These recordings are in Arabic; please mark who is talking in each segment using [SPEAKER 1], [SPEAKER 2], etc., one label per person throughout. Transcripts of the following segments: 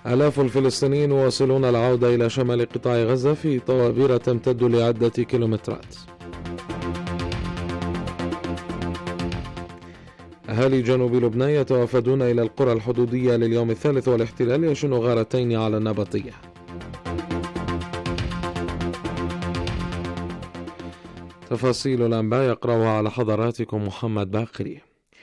[SPEAKER 1] آلاف الفلسطينيين واصلون العودة إلى شمال قطاع غزة في طوابير تمتد لعدة كيلومترات. أهالي جنوب لبنان يتوافدون إلى القرى الحدودية لليوم الثالث والاحتلال يشن غارتين على النبطية. تفاصيل الأنباء يقرأها على حضراتكم محمد باقري.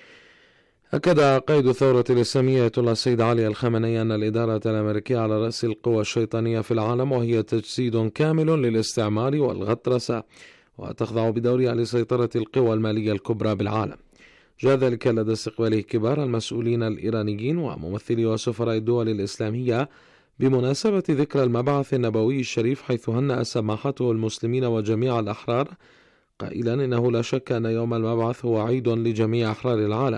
[SPEAKER 1] أكد قائد الثورة الإسلامية آية الله السيد علي الخامنئي أن الإدارة الأمريكية على رأس القوى الشيطانية في العالم، وهي تجسيد كامل للاستعمار والغطرسة، وتخضع بدورها لسيطرة القوى المالية الكبرى بالعالم. جاء ذلك لدى استقباله كبار المسؤولين الإيرانيين وممثلي وسفراء الدول الإسلامية بمناسبة ذكرى المبعث النبوي الشريف، حيث هنأ سماحته المسلمين وجميع الأحرار قائلا إنه لا شك أن يوم المبعث هو عيد لجميع أحرار العالم.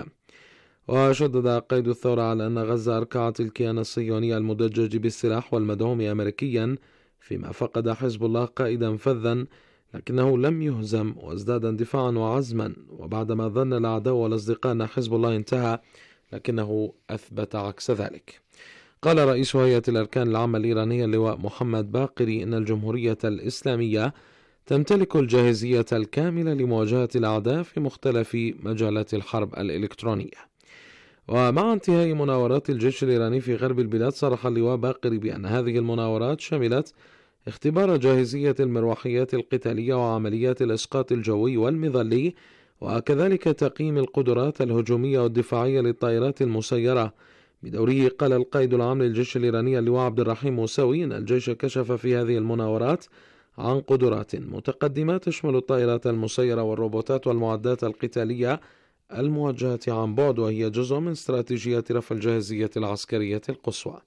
[SPEAKER 1] وشدد قائد الثورة على أن غزة أركعت الكيان الصهيوني المدجج بالسلاح والمدعوم أمريكيا، فيما فقد حزب الله قائدا فذا لكنه لم يهزم وازداد اندفاعا وعزما، وبعدما ظن الأعداء والأصدقاء أن حزب الله انتهى لكنه أثبت عكس ذلك. قال رئيس هيئة الأركان العامة الإيرانية اللواء محمد باقري إن الجمهورية الإسلامية تمتلك الجاهزية الكاملة لمواجهة الأعداء في مختلف مجالات الحرب الإلكترونية. ومع انتهاء مناورات الجيش الإيراني في غرب البلاد، صرح اللواء باقري بأن هذه المناورات شملت اختبار جاهزية المروحيات القتالية وعمليات الإسقاط الجوي والمظلي، وكذلك تقييم القدرات الهجومية والدفاعية للطائرات المسيرة. بدوره قال القائد العام للجيش الإيراني اللواء عبد الرحيم موسوي إن الجيش كشف في هذه المناورات عن قدرات متقدمة تشمل الطائرات المسيرة والروبوتات والمعدات القتالية الموجهة عن بعد، وهي جزء من استراتيجية رفع الجاهزية العسكرية القصوى.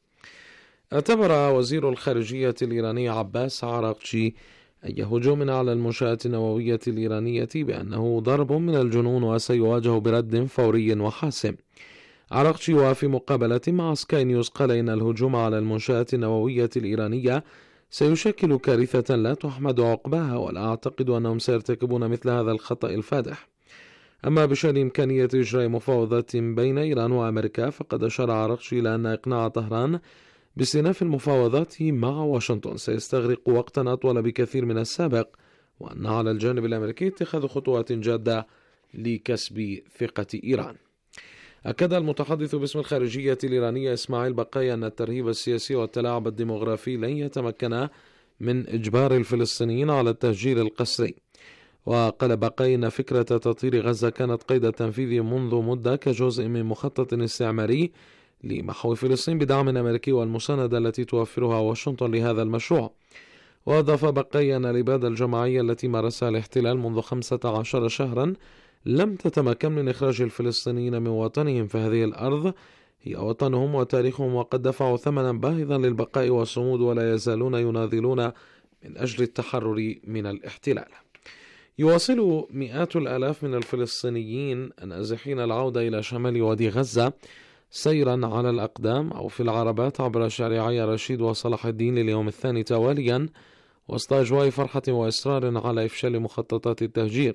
[SPEAKER 1] اعتبر وزير الخارجية الإيراني عباس عراقچي أي هجوم على المنشآت النووية الإيرانية بأنه ضرب من الجنون وسيواجه برد فوري وحاسم. عراقچي وفي مقابلة مع سكاي نيوز قال إن الهجوم على المنشآت النووية الإيرانية سيشكل كارثة لا تحمد عقباها، ولا أعتقد أنهم سيرتكبون مثل هذا الخطأ الفادح. أما بشأن إمكانية إجراء مفاوضات بين إيران وأمريكا، فقد أشار عراقچي إلى أن إقناع طهران باستئناف المفاوضات مع واشنطن سيستغرق وقتا أطول بكثير من السابق، وأن على الجانب الأمريكي اتخاذ خطوات جادة لكسب ثقة إيران. أكد المتحدث باسم الخارجية الإيرانية إسماعيل بقاي أن الترهيب السياسي والتلاعب الديموغرافي لن يتمكن من إجبار الفلسطينيين على التهجير القسري. وقال بقاي أن فكرة تطهير غزة كانت قيد التنفيذ منذ مدة كجزء من مخطط استعماري لمحو فلسطين بدعم أمريكي والمساندة التي توفرها واشنطن لهذا المشروع. وأضاف بقاي أن الإبادة الجماعية التي مارسها الاحتلال منذ 15 شهرا لم تتمكن من إخراج الفلسطينيين من وطنهم، فهذه الأرض هي وطنهم وتاريخهم، وقد دفعوا ثمنا باهظا للبقاء والصمود، ولا يزالون يناضلون من أجل التحرر من الاحتلال. يواصل مئات الآلاف من الفلسطينيين النازحين العودة إلى شمال وادي غزة سيرا على الأقدام أو في العربات عبر شارعي رشيد وصلاح الدين لليوم الثاني تواليا، وسط أجواء فرحة وإصرار على إفشال مخططات التهجير.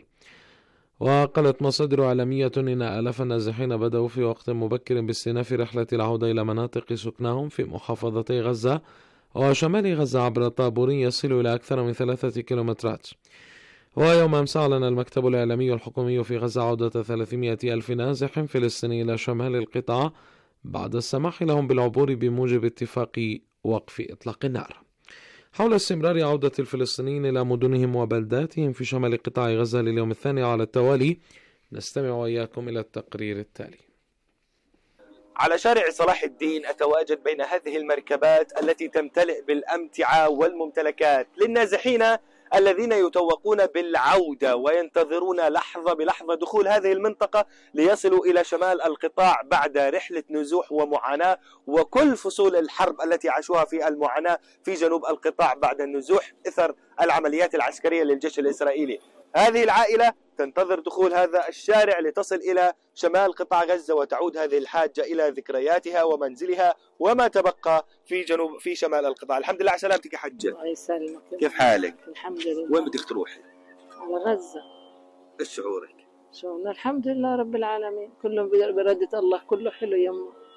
[SPEAKER 1] وقالت مصادر إعلامية إن آلاف النازحين بدأوا في وقت مبكر باستئناف رحلة العودة إلى مناطق سكنهم في محافظتي غزة وشمال غزة عبر طابور يصل إلى أكثر من 3 كيلومترات. ويوم أمس أعلن المكتب الإعلامي الحكومي في غزة عودة 300 ألف نازح فلسطيني إلى شمال القطاع بعد السماح لهم بالعبور بموجب اتفاق وقف إطلاق النار. حول استمرار عودة الفلسطينيين إلى مدنهم وبلداتهم في شمال قطاع غزة لليوم الثاني على التوالي، نستمع وإياكم إلى التقرير التالي.
[SPEAKER 2] على شارع صلاح الدين أتواجد بين هذه المركبات التي تمتلئ بالأمتعة والممتلكات للنازحين الذين يتوقون بالعودة وينتظرون لحظة بلحظة دخول هذه المنطقة ليصلوا إلى شمال القطاع بعد رحلة نزوح ومعاناة وكل فصول الحرب التي عاشوها في المعاناة في جنوب القطاع بعد النزوح إثر العمليات العسكرية للجيش الإسرائيلي. هذه العائلة تنتظر دخول هذا الشارع لتصل إلى شمال قطاع غزة وتعود هذه الحاجة إلى ذكرياتها ومنزلها وما تبقى في شمال القطاع. الحمد لله على سلامتك يا حجة.
[SPEAKER 3] الله يسلمك.
[SPEAKER 2] كيف حالك؟
[SPEAKER 3] الحمد لله.
[SPEAKER 2] وين بدك تروحي؟
[SPEAKER 3] على غزة.
[SPEAKER 2] ايش شعورك؟
[SPEAKER 3] شعورنا الحمد لله رب العالمين، كله بردة الله، كله حلو يمه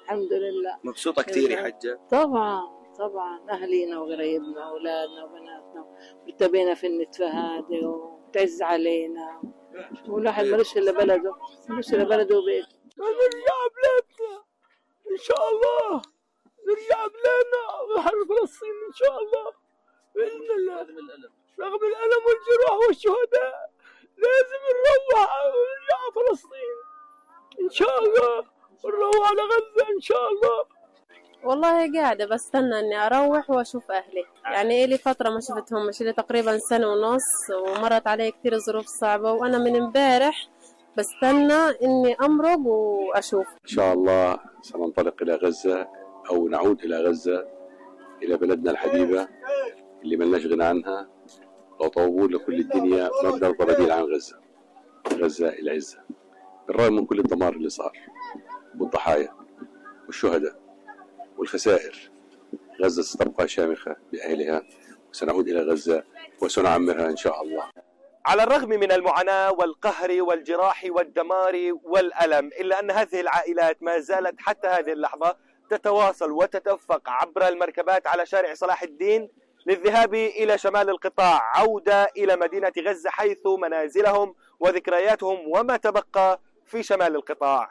[SPEAKER 3] الحمد لله.
[SPEAKER 2] مبسوطة كثير يا حجة؟
[SPEAKER 3] طبعا طبعا، أهلينا وقرايبنا وأولادنا وبناتنا والتبينا في النتفة وتعز علينا، والواحد ملوش إلا بلده، ملوش إلا بلده وبيت.
[SPEAKER 4] نرجع بلادنا إن شاء الله، نرجع بلادنا وحرب فلسطين إن شاء الله بإذن الله. رغم الألم والجروح والشهداء لازم نروح ونرجع فلسطين إن شاء الله، ونروح على غزة إن شاء الله.
[SPEAKER 5] والله قاعدة بستنى إني أروح وأشوف أهلي، يعني إلي فترة ما شفتهم، مش لي تقريبا سنة ونص، ومرت علي كثير ظروف صعبة، وأنا من امبارح بستنى إني أمرق وأشوف.
[SPEAKER 6] إن شاء الله سننطلق إلى غزة أو نعود إلى غزة، إلى بلدنا الحبيبة اللي ملناش غنى عنها. لو طوبوا لكل الدنيا ما بنرضى بديل عن غزة. غزة العزة، بالرغم من كل الدمار اللي صار والضحايا والشهداء والخسائر. غزة ستبقى شامخة بأهلها، وسنعود إلى غزة وسنعمرها إن شاء الله.
[SPEAKER 2] على الرغم من المعاناة والقهر والجراح والدمار والألم، إلا أن هذه العائلات ما زالت حتى هذه اللحظة تتواصل وتتدفق عبر المركبات على شارع صلاح الدين للذهاب إلى شمال القطاع، عودة إلى مدينة غزة حيث منازلهم وذكرياتهم وما تبقى في شمال القطاع.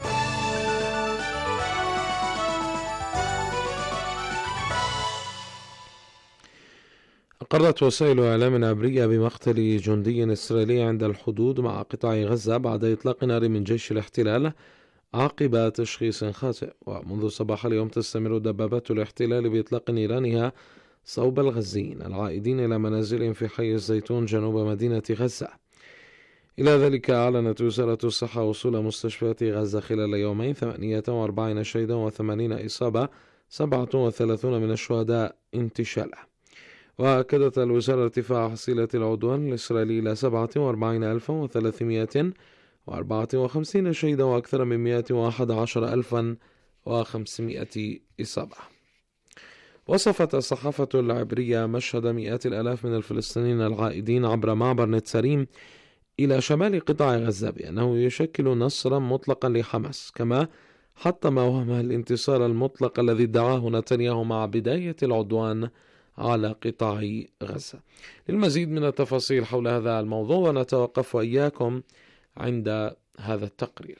[SPEAKER 1] أقرت وسائل إعلام عبرية بمقتل جندي إسرائيلي عند الحدود مع قطاع غزة بعد إطلاق نار من جيش الاحتلال عقب تشخيص خاطئ. ومنذ صباح اليوم تستمر دبابات الاحتلال بإطلاق نيرانها صوب الغزيين العائدين إلى منازلهم في حي الزيتون جنوب مدينة غزة. إلى ذلك أعلنت وزارة الصحة وصول مستشفيات غزة خلال يومين 48 شهيدا و80 إصابة، 37 من الشهداء انتشالا. وأكدت الوزارة ارتفاع حصيلة العدوان الإسرائيلي إلى 47,354 شهيدا وأكثر من 111,500 إصابة. وصفت الصحافة العبرية مشهد مئات الآلاف من الفلسطينيين العائدين عبر معبر نتساريم إلى شمال قطاع غزة بأنه يشكل نصرا مطلقا لحماس، كما حطم وهم الانتصار المطلق الذي ادعاه نتنياهو مع بداية العدوان على قطاع غزة. للمزيد من التفاصيل حول هذا الموضوع ونتوقف وإياكم عند هذا التقرير.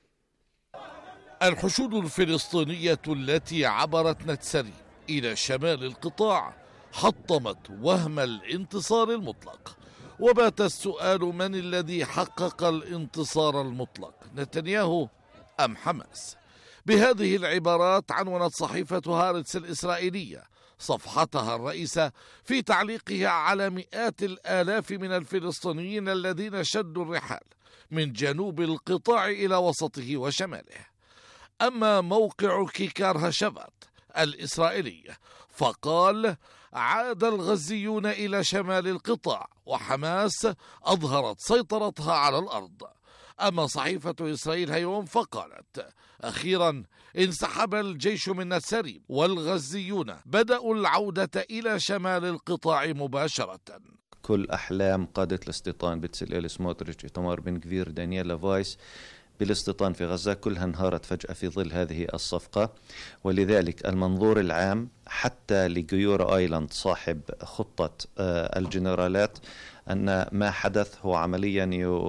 [SPEAKER 7] الحشود الفلسطينية التي عبرت نتساريم إلى شمال القطاع حطمت وهم الانتصار المطلق، وبات السؤال: من الذي حقق الانتصار المطلق، نتنياهو أم حماس؟ بهذه العبارات عنونت صحيفة هارتس الإسرائيلية صفحتها الرئيسة في تعليقها على مئات الآلاف من الفلسطينيين الذين شدوا الرحال من جنوب القطاع إلى وسطه وشماله. أما موقع كيكار هشافات الإسرائيلي فقال: عاد الغزيون إلى شمال القطاع وحماس أظهرت سيطرتها على الأرض. أما صحيفة إسرائيل هيوم فقالت: أخيرا انسحب الجيش من نتساريم والغزيون بدأوا العودة إلى شمال القطاع مباشرة.
[SPEAKER 8] كل أحلام قادة الاستيطان بتسليل سموتريتش، إيتمار بن غفير، دانييلا فايس بالاستيطان في غزة كلها انهارت فجأة في ظل هذه الصفقة. ولذلك المنظور العام حتى لجيورا آيلاند صاحب خطة الجنرالات أن ما حدث هو عمليا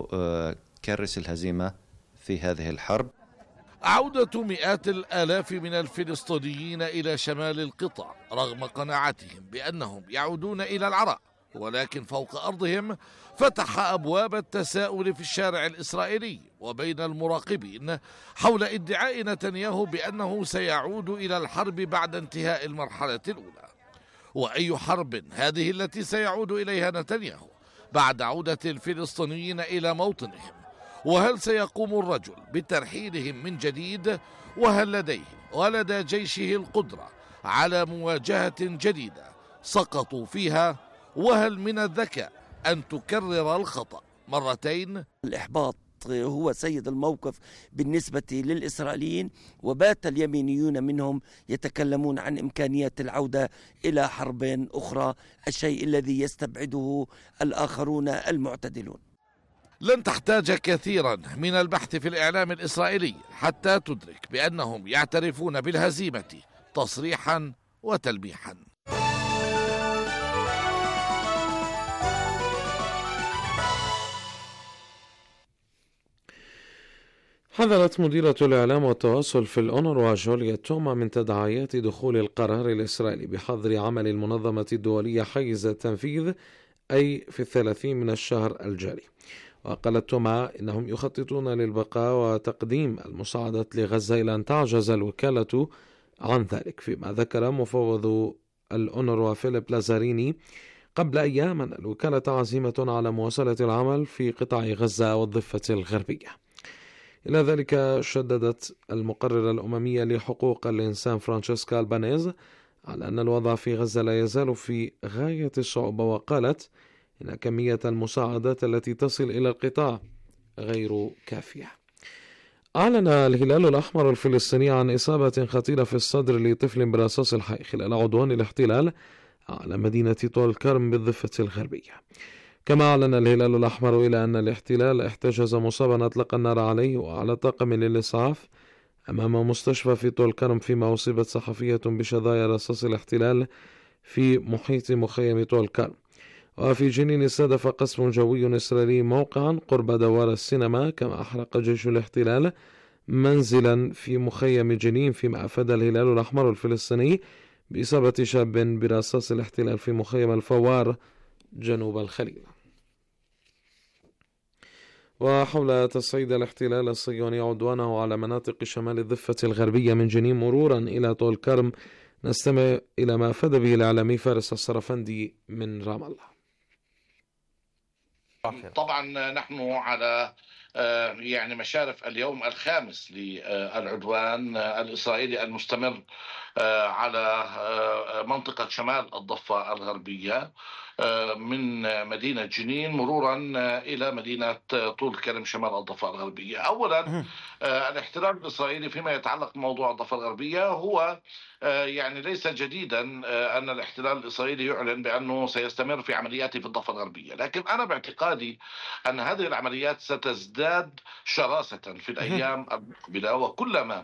[SPEAKER 8] يكرس الهزيمة في هذه الحرب.
[SPEAKER 7] عودة مئات الآلاف من الفلسطينيين إلى شمال القطاع رغم قناعتهم بأنهم يعودون إلى العراء، ولكن فوق أرضهم فتح أبواب التساؤل في الشارع الإسرائيلي وبين المراقبين حول ادعاء نتنياهو بأنه سيعود إلى الحرب بعد انتهاء المرحلة الأولى. وأي حرب هذه التي سيعود إليها نتنياهو بعد عودة الفلسطينيين إلى موطنهم؟ وهل سيقوم الرجل بترحيلهم من جديد؟ وهل لديه ولدى جيشه القدرة على مواجهة جديدة سقطوا فيها؟ وهل من الذكاء أن تكرر الخطأ مرتين؟
[SPEAKER 9] الإحباط هو سيد الموقف بالنسبة للإسرائيليين، وبات اليمينيون منهم يتكلمون عن إمكانية العودة إلى حرب أخرى، الشيء الذي يستبعده الآخرون المعتدلون.
[SPEAKER 7] لن تحتاج كثيرا من البحث في الإعلام الإسرائيلي حتى تدرك بأنهم يعترفون بالهزيمة تصريحا وتلميحا.
[SPEAKER 1] حذرت مديرة الإعلام والتواصل في الأونروا جوليا توما من تداعيات دخول القرار الإسرائيلي بحظر عمل المنظمة الدولية حيز التنفيذ أي في 30 من الشهر الجاري. وقالت توما إنهم يخططون للبقاء وتقديم المساعدات لغزة إلى أن تعجز الوكالة عن ذلك، فيما ذكر مفوض الأونروا فيليب لازاريني قبل أيام أن الوكالة عزيمة على مواصلة العمل في قطاع غزة والضفة الغربية. إلى ذلك شددت المقررة الأممية لحقوق الإنسان فرانشيسكا البانيز على أن الوضع في غزة لا يزال في غاية الصعوبة، وقالت إن كمية المساعدات التي تصل إلى القطاع غير كافية. أعلن الهلال الأحمر الفلسطيني عن إصابة خطيرة في الصدر لطفل برصاص الحي خلال عدوان الاحتلال على مدينة طول كرم بالضفة الغربية. كما أعلن الهلال الأحمر إلى أن الاحتلال احتجز مصابا أطلق النار عليه وعلى طاقم للإسعاف أمام مستشفى في طول كرم، فيما أصيبت صحفية بشظايا رصاص الاحتلال في محيط مخيم طول كرم. وفي جنين استهدف قصف جوي إسرائيلي موقعا قرب دوار السينما، كما أحرق جيش الاحتلال منزلا في مخيم جنين، فيما أفاد الهلال الأحمر الفلسطيني بإصابة شاب برصاص الاحتلال في مخيم الفوار جنوب الخليل. وحول تصعيد الاحتلال الصهيوني عدوانه على مناطق شمال الضفة الغربية من جنين مرورا إلى طول كرم، نستمع إلى ما أفاد به الإعلامي فارس الصرفندي من رام الله.
[SPEAKER 10] طبعا نحن على يعني مشارف اليوم الخامس للعدوان الإسرائيلي المستمر على منطقة شمال الضفة الغربية من مدينة جنين مرورا إلى مدينة طول كرم شمال الضفة الغربية. أولا الاحتلال الإسرائيلي فيما يتعلق بموضوع الضفة الغربية هو يعني ليس جديدا أن الاحتلال الإسرائيلي يعلن بأنه سيستمر في عملياته في الضفة الغربية، لكن أنا باعتقادي أن هذه العمليات ستزداد شراسة في الأيام المقبلة، وكلما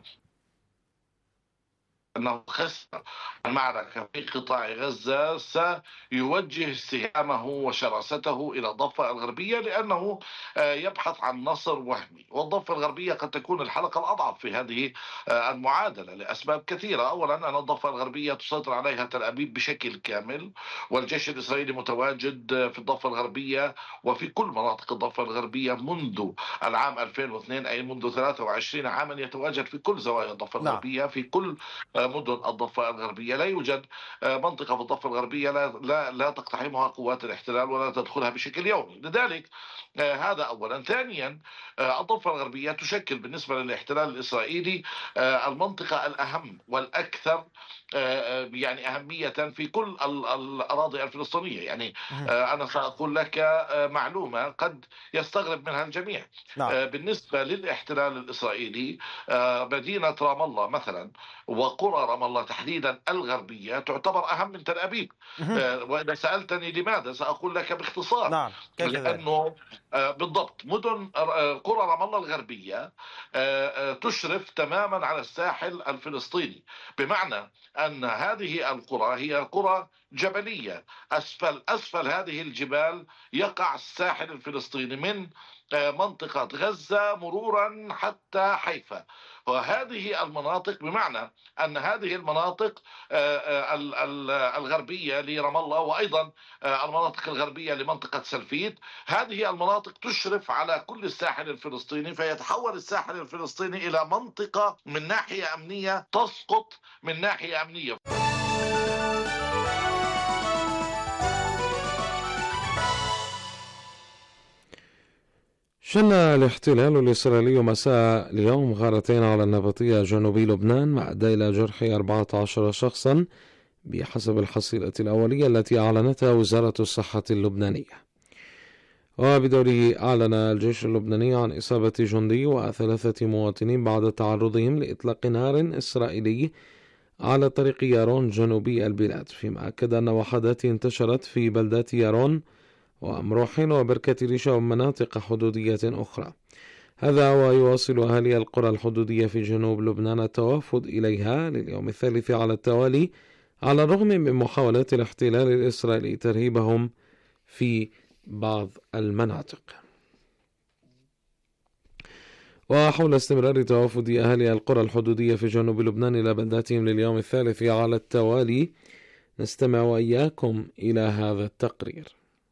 [SPEAKER 10] أنه خسر المعركة في قطاع غزة سيوجه سهامه وشراسته إلى الضفة الغربية، لأنه يبحث عن نصر وهمي. والضفة الغربية قد تكون الحلقة الأضعف في هذه المعادلة لأسباب كثيرة. أولا أن الضفة الغربية تسيطر عليها تل أبيب بشكل كامل، والجيش الإسرائيلي متواجد في الضفة الغربية وفي كل مناطق الضفة الغربية منذ العام 2002، أي منذ 23 عاما يتواجد في كل زوايا الضفة الغربية، في كل مدن الضفة الغربية. لا يوجد منطقة في الضفة الغربية لا تقتحمها قوات الاحتلال ولا تدخلها بشكل يومي. لذلك هذا أولا. ثانيا الضفة الغربية تشكل بالنسبة للاحتلال الإسرائيلي المنطقة الأهم والأكثر يعني أهمية في كل الأراضي الفلسطينية. يعني أنا سأقول لك معلومة قد يستغرب منها الجميع. بالنسبة للاحتلال الإسرائيلي مدينة رام الله مثلا وقرى رام الله تحديدا الغربية تعتبر أهم من تل أبيب. وإذا سألتني لماذا سأقول لك باختصار. لأنه بالضبط مدن قرى رام الله الغربية تشرف تماما على الساحل الفلسطيني، بمعنى أن هذه القرى هي قرى جبلية. أسفل هذه الجبال يقع الساحل الفلسطيني من منطقة غزة مرورا حتى حيفا. وهذه المناطق بمعنى أن هذه المناطق الغربية لرام الله وأيضا المناطق الغربية لمنطقة سلفيد، هذه المناطق تشرف على كل الساحل الفلسطيني، فيتحول الساحل الفلسطيني إلى منطقة من ناحية أمنية تسقط من ناحية أمنية.
[SPEAKER 1] شن الاحتلال الإسرائيلي مساء اليوم غارتين على النبطية جنوبي لبنان، ما أدى إلى جرح 14 شخصا بحسب الحصيلة الأولية التي أعلنتها وزارة الصحة اللبنانية. وبدوره أعلن الجيش اللبناني عن إصابة جندي و3 مواطنين بعد تعرضهم لإطلاق نار إسرائيلي على طريق يارون جنوبي البلاد، فيما أكد أن وحدات انتشرت في بلدات يارون وأمروحين وبركة ريشة ومناطق حدودية أخرى. هذا ويواصل أهالي القرى الحدودية في جنوب لبنان التوافد إليها لليوم الثالث على التوالي على الرغم من محاولات الاحتلال الإسرائيلي ترهيبهم في بعض المناطق. وحول استمرار توافد أهالي القرى الحدودية في جنوب لبنان إلى بلداتهم لليوم الثالث على التوالي نستمع وإياكم إلى هذا التقرير.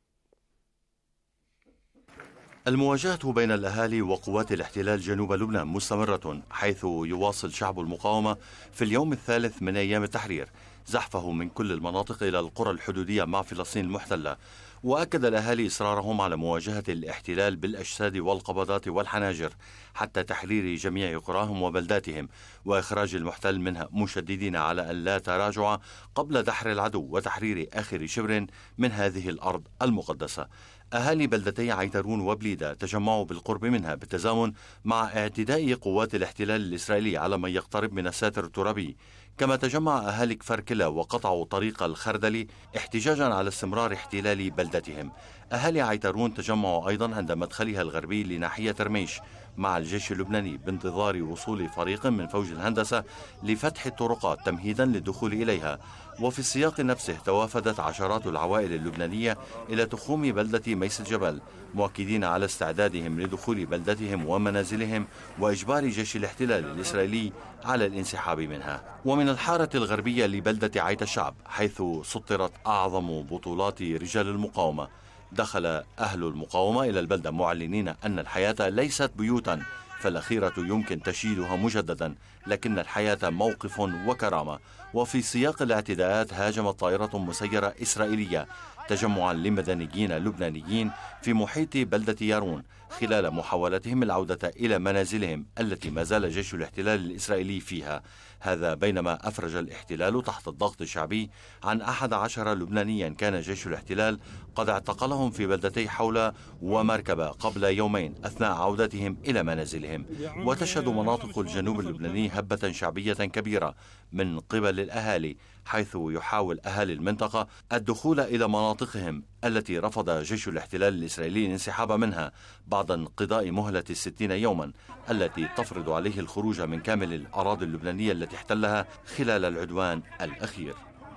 [SPEAKER 11] المواجهة بين الأهالي وقوات الاحتلال جنوب لبنان مستمرة، حيث يواصل شعب المقاومة في اليوم الثالث من أيام التحرير زحفه من كل المناطق إلى القرى الحدودية مع فلسطين المحتلة. وأكد الأهالي إصرارهم على مواجهة الاحتلال بالأجساد والقبضات والحناجر حتى تحرير جميع قراهم وبلداتهم وإخراج المحتل منها، مشددين على أن لا تراجع قبل دحر العدو وتحرير آخر شبر من هذه الأرض المقدسة. أهالي بلدتي عيترون وبليدة تجمعوا بالقرب منها بالتزامن مع اعتداء قوات الاحتلال الإسرائيلي على من يقترب من الساتر الترابي. كما تجمع أهالي كفر كلا وقطعوا طريق الخردلي احتجاجا على استمرار احتلال بلدتهم. أهالي عيترون تجمعوا أيضا عند مدخلها الغربي لناحية رميش مع الجيش اللبناني بانتظار وصول فريق من فوج الهندسة لفتح الطرقات تمهيدا للدخول إليها. وفي السياق نفسه توافدت عشرات العوائل اللبنانية إلى تخوم بلدة ميس الجبل، مؤكدين على استعدادهم لدخول بلدتهم ومنازلهم وإجبار جيش الاحتلال الإسرائيلي على الانسحاب منها. ومن الحارة الغربية لبلدة عيت الشعب، حيث سطرت أعظم بطولات رجال المقاومة، دخل أهل المقاومة إلى البلدة معلنين أن الحياة ليست بيوتا، فالأخيرة يمكن تشييدها مجددا، لكن الحياة موقف وكرامة. وفي سياق الاعتداءات هاجمت طائرة مسيرة إسرائيلية تجمعا لمدنيين لبنانيين في محيط بلدة يارون خلال محاولتهم العودة إلى منازلهم التي ما زال جيش الاحتلال الإسرائيلي فيها. هذا بينما أفرج الاحتلال تحت الضغط الشعبي عن 11 لبنانيا كان جيش الاحتلال قد اعتقلهم في بلدتي حولة ومركبة قبل يومين أثناء عودتهم إلى منازلهم. وتشهد مناطق الجنوب اللبناني هبة شعبية كبيرة من قبل الأهالي، حيث يحاول أهالي المنطقة الدخول إلى مناطقهم التي رفض جيش الاحتلال الإسرائيلي الانسحاب منها بعد انقضاء مهلة 60 يوما التي تفرض عليه الخروج من كامل الأراضي اللبنانية التي احتلها خلال العدوان الأخير.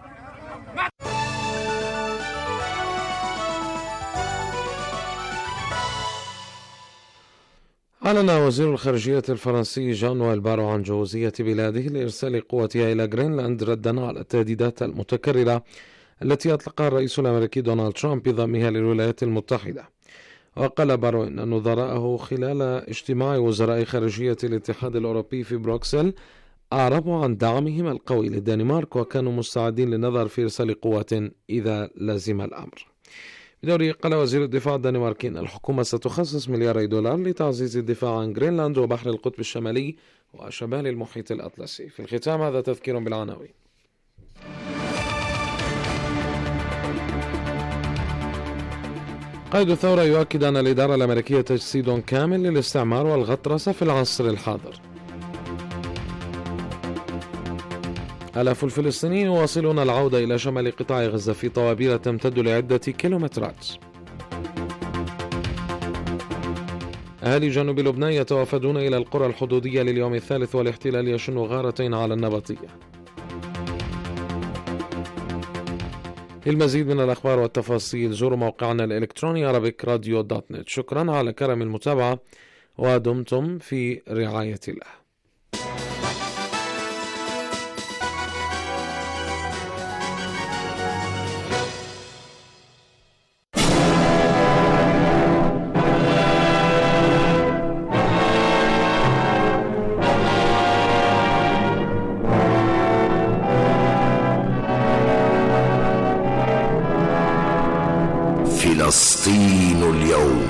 [SPEAKER 1] أعلن وزير الخارجية الفرنسي جان نويل بارو عن جوزية بلاده لإرسال قواتها إلى جرينلاند ردا على التهديدات المتكررة التي أطلقها الرئيس الأمريكي دونالد ترامب بضمها للولايات المتحدة. وقال بارو إن نظراءه خلال اجتماع وزراء خارجية الاتحاد الأوروبي في بروكسل أعربوا عن دعمهم القوي للدنمارك وكانوا مستعدين للنظر في إرسال قوات إذا لزم الأمر. بدوره قال وزير الدفاع الدنماركي أن الحكومة ستخصص $2 مليار لتعزيز الدفاع عن جرينلاند وبحر القطب الشمالي وشمال المحيط الأطلسي. في الختام هذا تذكير بالعناوين. قائد الثورة يؤكد أن الإدارة الأمريكية تجسيد كامل للاستعمار والغطرسة في العصر الحاضر. آلاف الفلسطينيين يواصلون العودة إلى شمال قطاع غزة في طوابير تمتد لعدة كيلومترات. أهالي جنوب لبنان يتوافدون إلى القرى الحدودية لليوم الثالث والاحتلال يشن غارتين على النبطية. للمزيد من الأخبار والتفاصيل زوروا موقعنا الإلكتروني arabikradio.net. شكرا على كرم المتابعة ودمتم في رعاية الله.
[SPEAKER 12] فلسطين اليوم.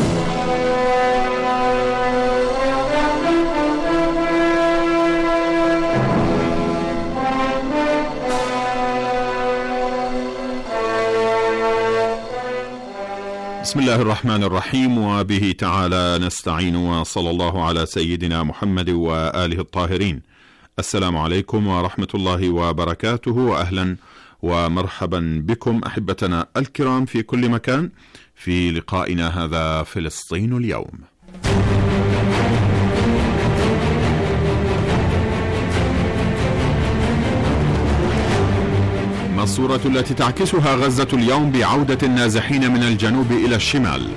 [SPEAKER 13] بسم الله الرحمن الرحيم، وبه تعالى نستعين، وصلى الله على سيدنا محمد وآله الطاهرين. السلام عليكم ورحمة الله وبركاته، وأهلا ومرحبا بكم أحبتنا الكرام في كل مكان في لقائنا هذا فلسطين اليوم. ما الصورة التي تعكسها غزة اليوم بعودة النازحين من الجنوب إلى الشمال؟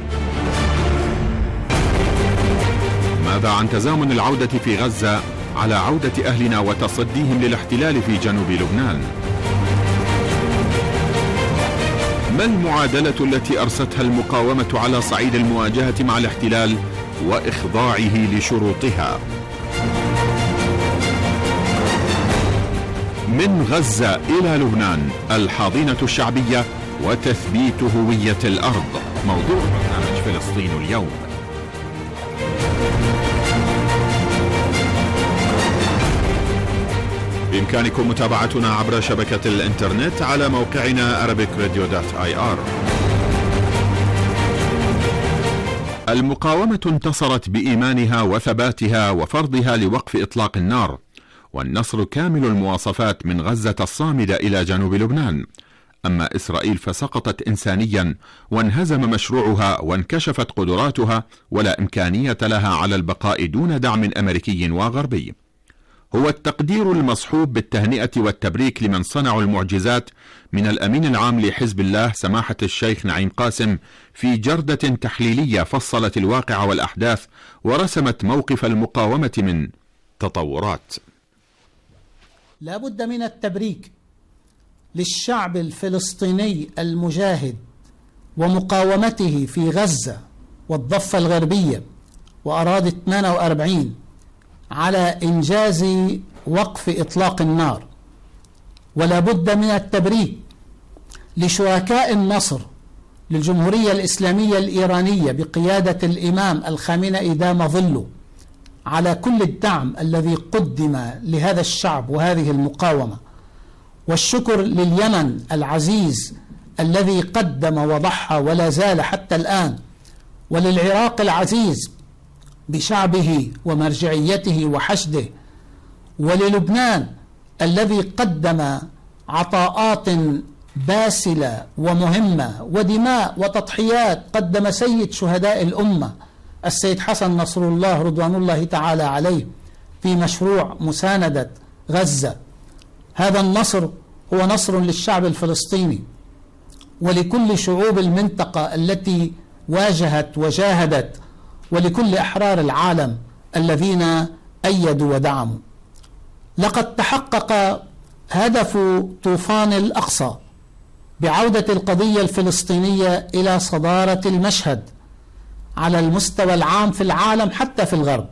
[SPEAKER 13] ماذا عن تزامن العودة في غزة على عودة أهلنا وتصديهم للاحتلال في جنوب لبنان؟ ما المعادلة التي أرستها المقاومة على صعيد المواجهة مع الاحتلال وإخضاعه لشروطها؟ من غزة إلى لبنان، الحاضنة الشعبية وتثبيت هوية الأرض، موضوع برنامج فلسطين اليوم. بإمكانكم متابعتنا عبر شبكة الإنترنت على موقعنا arabicradio.ir. المقاومة انتصرت بإيمانها وثباتها وفرضها لوقف إطلاق النار، والنصر كامل المواصفات من غزة الصامدة إلى جنوب لبنان. أما إسرائيل فسقطت إنسانيا وانهزم مشروعها وانكشفت قدراتها ولا إمكانية لها على البقاء دون دعم أمريكي وغربي. هو التقدير المصحوب بالتهنئة والتبريك لمن صنعوا المعجزات من الأمين العام لحزب الله سماحة الشيخ نعيم قاسم في جردة تحليلية فصلت الواقع والأحداث ورسمت موقف المقاومة من تطورات.
[SPEAKER 12] لا بد من التبريك للشعب الفلسطيني المجاهد ومقاومته في غزة والضفة الغربية وأراضي 48 على إنجاز وقف إطلاق النار، ولا بد من التبريك لشركاء النصر للجمهورية الإسلامية الإيرانية بقيادة الإمام الخامنئي دام ظله على كل الدعم الذي قدم لهذا الشعب وهذه المقاومة، والشكر لليمن العزيز الذي قدم وضحى ولا زال حتى الآن، وللعراق العزيز بشعبه ومرجعيته وحشده، وللبنان الذي قدم عطاءات باسلة ومهمة ودماء وتضحيات قدم سيد شهداء الأمة السيد حسن نصر الله رضوان الله تعالى عليه في مشروع مساندة غزة. هذا النصر هو نصر للشعب الفلسطيني ولكل شعوب المنطقة التي واجهت وجاهدت، ولكل أحرار العالم الذين أيدوا ودعموا. لقد تحقق هدف طوفان الأقصى بعودة القضية الفلسطينية إلى صدارة المشهد على المستوى العام في العالم حتى في الغرب،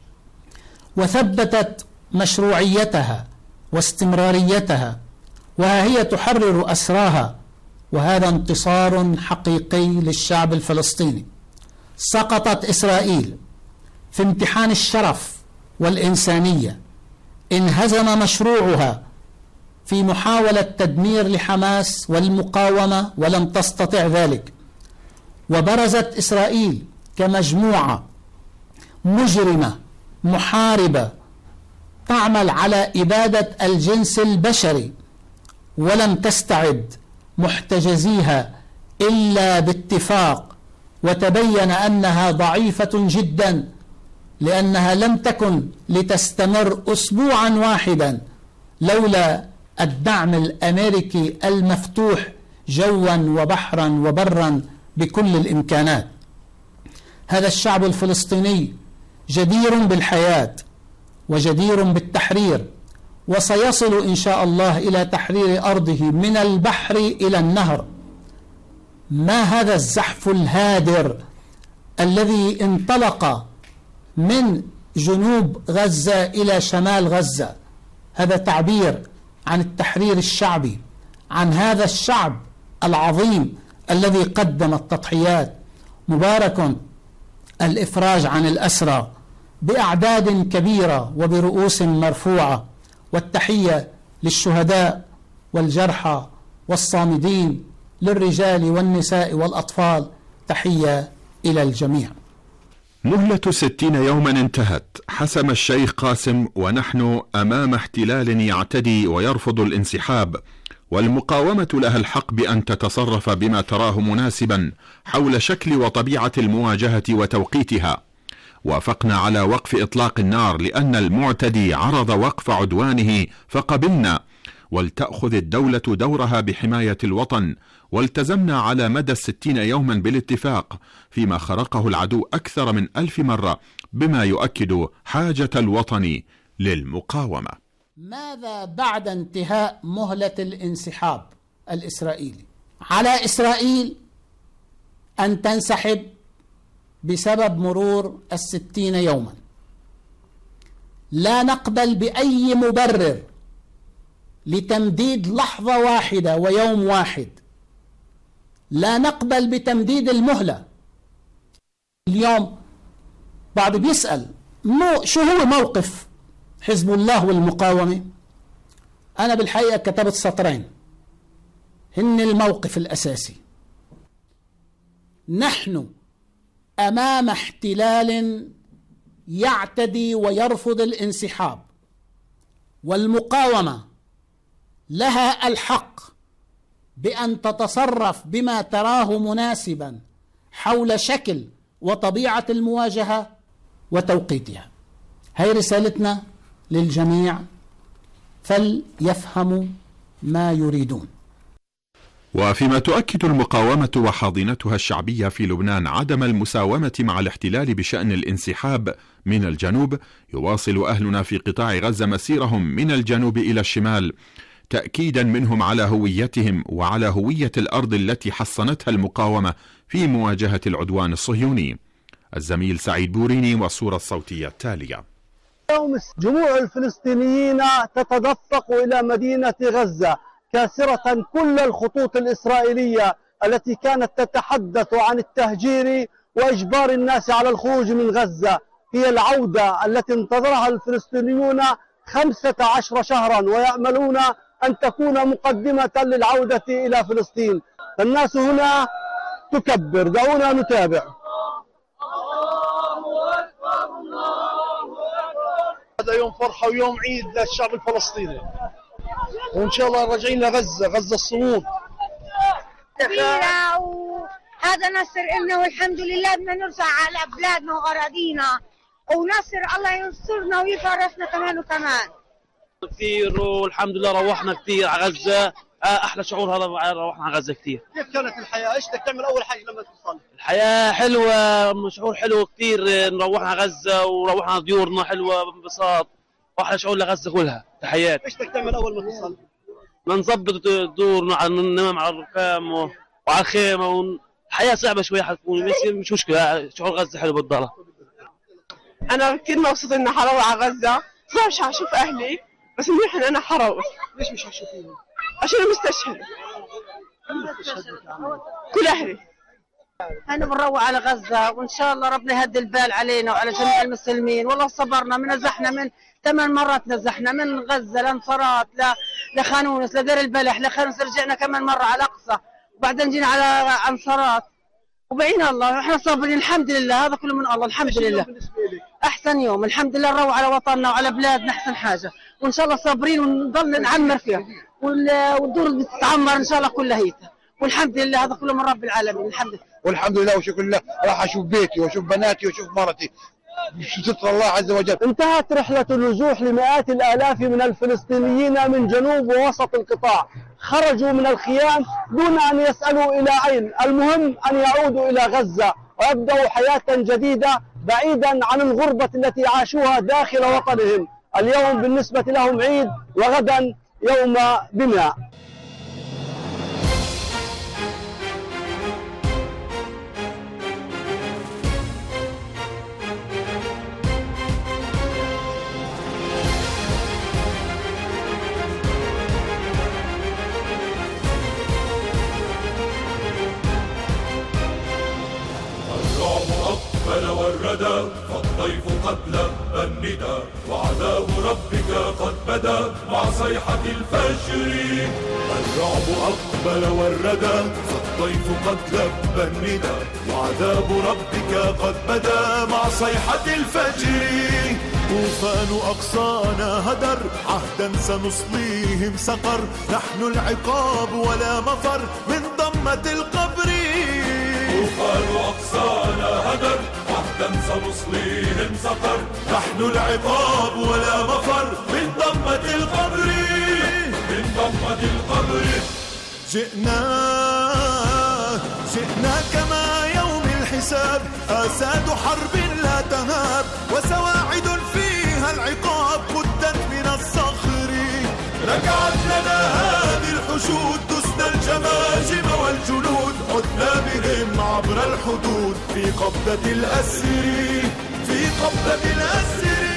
[SPEAKER 12] وثبتت مشروعيتها واستمراريتها، وها هي تحرر أسراها، وهذا انتصار حقيقي للشعب الفلسطيني. سقطت إسرائيل في امتحان الشرف والإنسانية، انهزم مشروعها في محاولة تدمير لحماس والمقاومة ولم تستطع ذلك، وبرزت إسرائيل كمجموعة مجرمة محاربة تعمل على إبادة الجنس البشري، ولم تستعد محتجزيها إلا باتفاق، وتبين أنها ضعيفة جدا لأنها لم تكن لتستمر أسبوعا واحدا لولا الدعم الأمريكي المفتوح جوا وبحرا وبرا بكل الإمكانات. هذا الشعب الفلسطيني جدير بالحياة وجدير بالتحرير، وسيصل إن شاء الله إلى تحرير أرضه من البحر إلى النهر. ما هذا الزحف الهادر الذي انطلق من جنوب غزة إلى شمال غزة؟ هذا تعبير عن التحرير الشعبي، عن هذا الشعب العظيم الذي قدم التضحيات. مبارك الإفراج عن الأسرى بأعداد كبيرة وبرؤوس مرفوعة، والتحية للشهداء والجرحى والصامدين، للرجال والنساء والأطفال، تحية إلى الجميع.
[SPEAKER 13] مهلة 60 يوما انتهت، حسم الشيخ قاسم، ونحن أمام احتلال يعتدي ويرفض الانسحاب، والمقاومة لها الحق بأن تتصرف بما تراه مناسبا حول شكل وطبيعة المواجهة وتوقيتها. وافقنا على وقف إطلاق النار لأن المعتدي عرض وقف عدوانه فقبلنا، ولتأخذ الدولة دورها بحماية الوطن، والتزمنا على مدى 60 يوما بالاتفاق، فيما خرقه العدو أكثر من 1000 مرة، بما يؤكد حاجة الوطن للمقاومة.
[SPEAKER 12] ماذا بعد انتهاء مهلة الانسحاب الإسرائيلي؟ على إسرائيل أن تنسحب بسبب مرور 60 يوما. لا نقبل بأي مبرر لتمديد لحظة واحدة ويوم واحد. لا نقبل بتمديد المهلة. اليوم بعض بيسأل شو هو موقف حزب الله والمقاومة؟ أنا بالحقيقة كتبت سطرين هن الموقف الأساسي. نحن أمام احتلال يعتدي ويرفض الانسحاب، والمقاومة لها الحق بأن تتصرف بما تراه مناسبا حول شكل وطبيعة المواجهة وتوقيتها. هي رسالتنا للجميع، فليفهموا ما يريدون.
[SPEAKER 13] وفيما تؤكد المقاومة وحاضنتها الشعبية في لبنان عدم المساومة مع الاحتلال بشأن الانسحاب من الجنوب، يواصل أهلنا في قطاع غزة مسيرهم من الجنوب إلى الشمال، تأكيدا منهم على هويتهم وعلى هوية الأرض التي حصنتها المقاومة في مواجهة العدوان الصهيوني. الزميل سعيد بوريني والصورة الصوتية التالية.
[SPEAKER 14] اليوم جموع الفلسطينيين تتدفق إلى مدينة غزة كاسرة كل الخطوط الإسرائيلية التي كانت تتحدث عن التهجير وإجبار الناس على الخروج من غزة. هي العودة التي انتظرها الفلسطينيون 15 شهرا، ويأملون أن تكون مقدمة للعودة إلى فلسطين. الناس هنا تكبر، دعونا نتابع.
[SPEAKER 15] هذا يوم فرحة ويوم عيد للشعب الفلسطيني، وإن شاء الله راجعين لغزة، غزة الصمود
[SPEAKER 16] كبيرة، وهذا نصر إلنا والحمد لله. بدنا نرجع على بلادنا وأراضينا، ونصر الله ينصرنا ويفرسنا كمان وكمان
[SPEAKER 17] كثير. والحمد لله روحنا كثير على غزة، أحلى شعور هذا، روحنا على غزة كثير.
[SPEAKER 15] كيف كانت الحياة؟ إيش بدك تعمل أول حاجة لما توصل؟
[SPEAKER 17] الحياة حلوة، شعور حلو كثير. نروحنا على غزة وروحنا ديورنا حلوة بانبساط، وأحلى شعور لغزة كلها. تحيات.
[SPEAKER 15] إيش بدك تعمل أول ما توصل؟
[SPEAKER 17] نظبط دورنا، ننام على الرخام وعلى الخيمة. الحياة صعبة شوية حتكون، مش مشكلة. شعور غزة حلو بالضبط.
[SPEAKER 18] أنا كثير مبسوطة إني حروح على غزة، صعب مش هشوف أهلي، بس منيح إن أنا حروح.
[SPEAKER 15] ليش مش هتشوفيهم؟
[SPEAKER 18] عشان أنا مستشهد كل أهلي.
[SPEAKER 19] أنا بنروح على غزة، وإن شاء الله ربنا يهدي البال علينا وعلى جميع المسلمين. والله صبرنا، من نزحنا من 8 مرات، نزحنا من غزة لانصارات لخانونس لدير البلح لخانونس، رجعنا كمان مرة على أقصى، وبعدين جينا على انصارات، وبعين الله احنا صابرين الحمد لله. هذا كله من الله الحمد لله. احسن يوم الحمد لله، نروح على وطننا وعلى بلادنا احسن حاجه، وان شاء الله صابرين ونضل نعمر فيها، والدور بتتعمر ان شاء الله كلها هيتها، والحمد لله. هذا كله من رب العالمين الحمد لله.
[SPEAKER 15] والحمد لله وشكر الله، راح اشوف بيتي واشوف بناتي واشوف مرتي بستر الله عز وجل.
[SPEAKER 14] انتهت رحلة النزوح لمئات الآلاف من الفلسطينيين من جنوب ووسط القطاع. خرجوا من الخيام دون أن يسألوا إلى أين، المهم أن يعودوا إلى غزة ويبدأوا حياة جديدة بعيدا عن الغربة التي عاشوها داخل وطنهم. اليوم بالنسبة لهم عيد، وغدا يوم بناء.
[SPEAKER 20] والردى فالضيف قد لبى الندى، وعذاب ربك قد بدا مع صيحة الفجر. الرعب أقبل والردى فالضيف قد لبى الندى، وعذاب ربك قد بدا مع صيحة الفجر. طوفان أقصانا هدر، عهدا سنصليهم سقر، نحن العقاب ولا مفر من ضمة القبر. طوفان أقصانا هدر، عهدا سنصليهم سقر، نحن العقاب ولا مفر من ضمة القبر، من ضمة القبر. جئنا كما يوم الحساب، آساد حرب لا تهاب، وسواعد فيها العقاب قدت من الصخر. ركعت لنا هذه الحشود، دسنا الجماجم والجنود، عدنا بهم عبر الحدود في قبضة الأسر، في قبضة الأسر.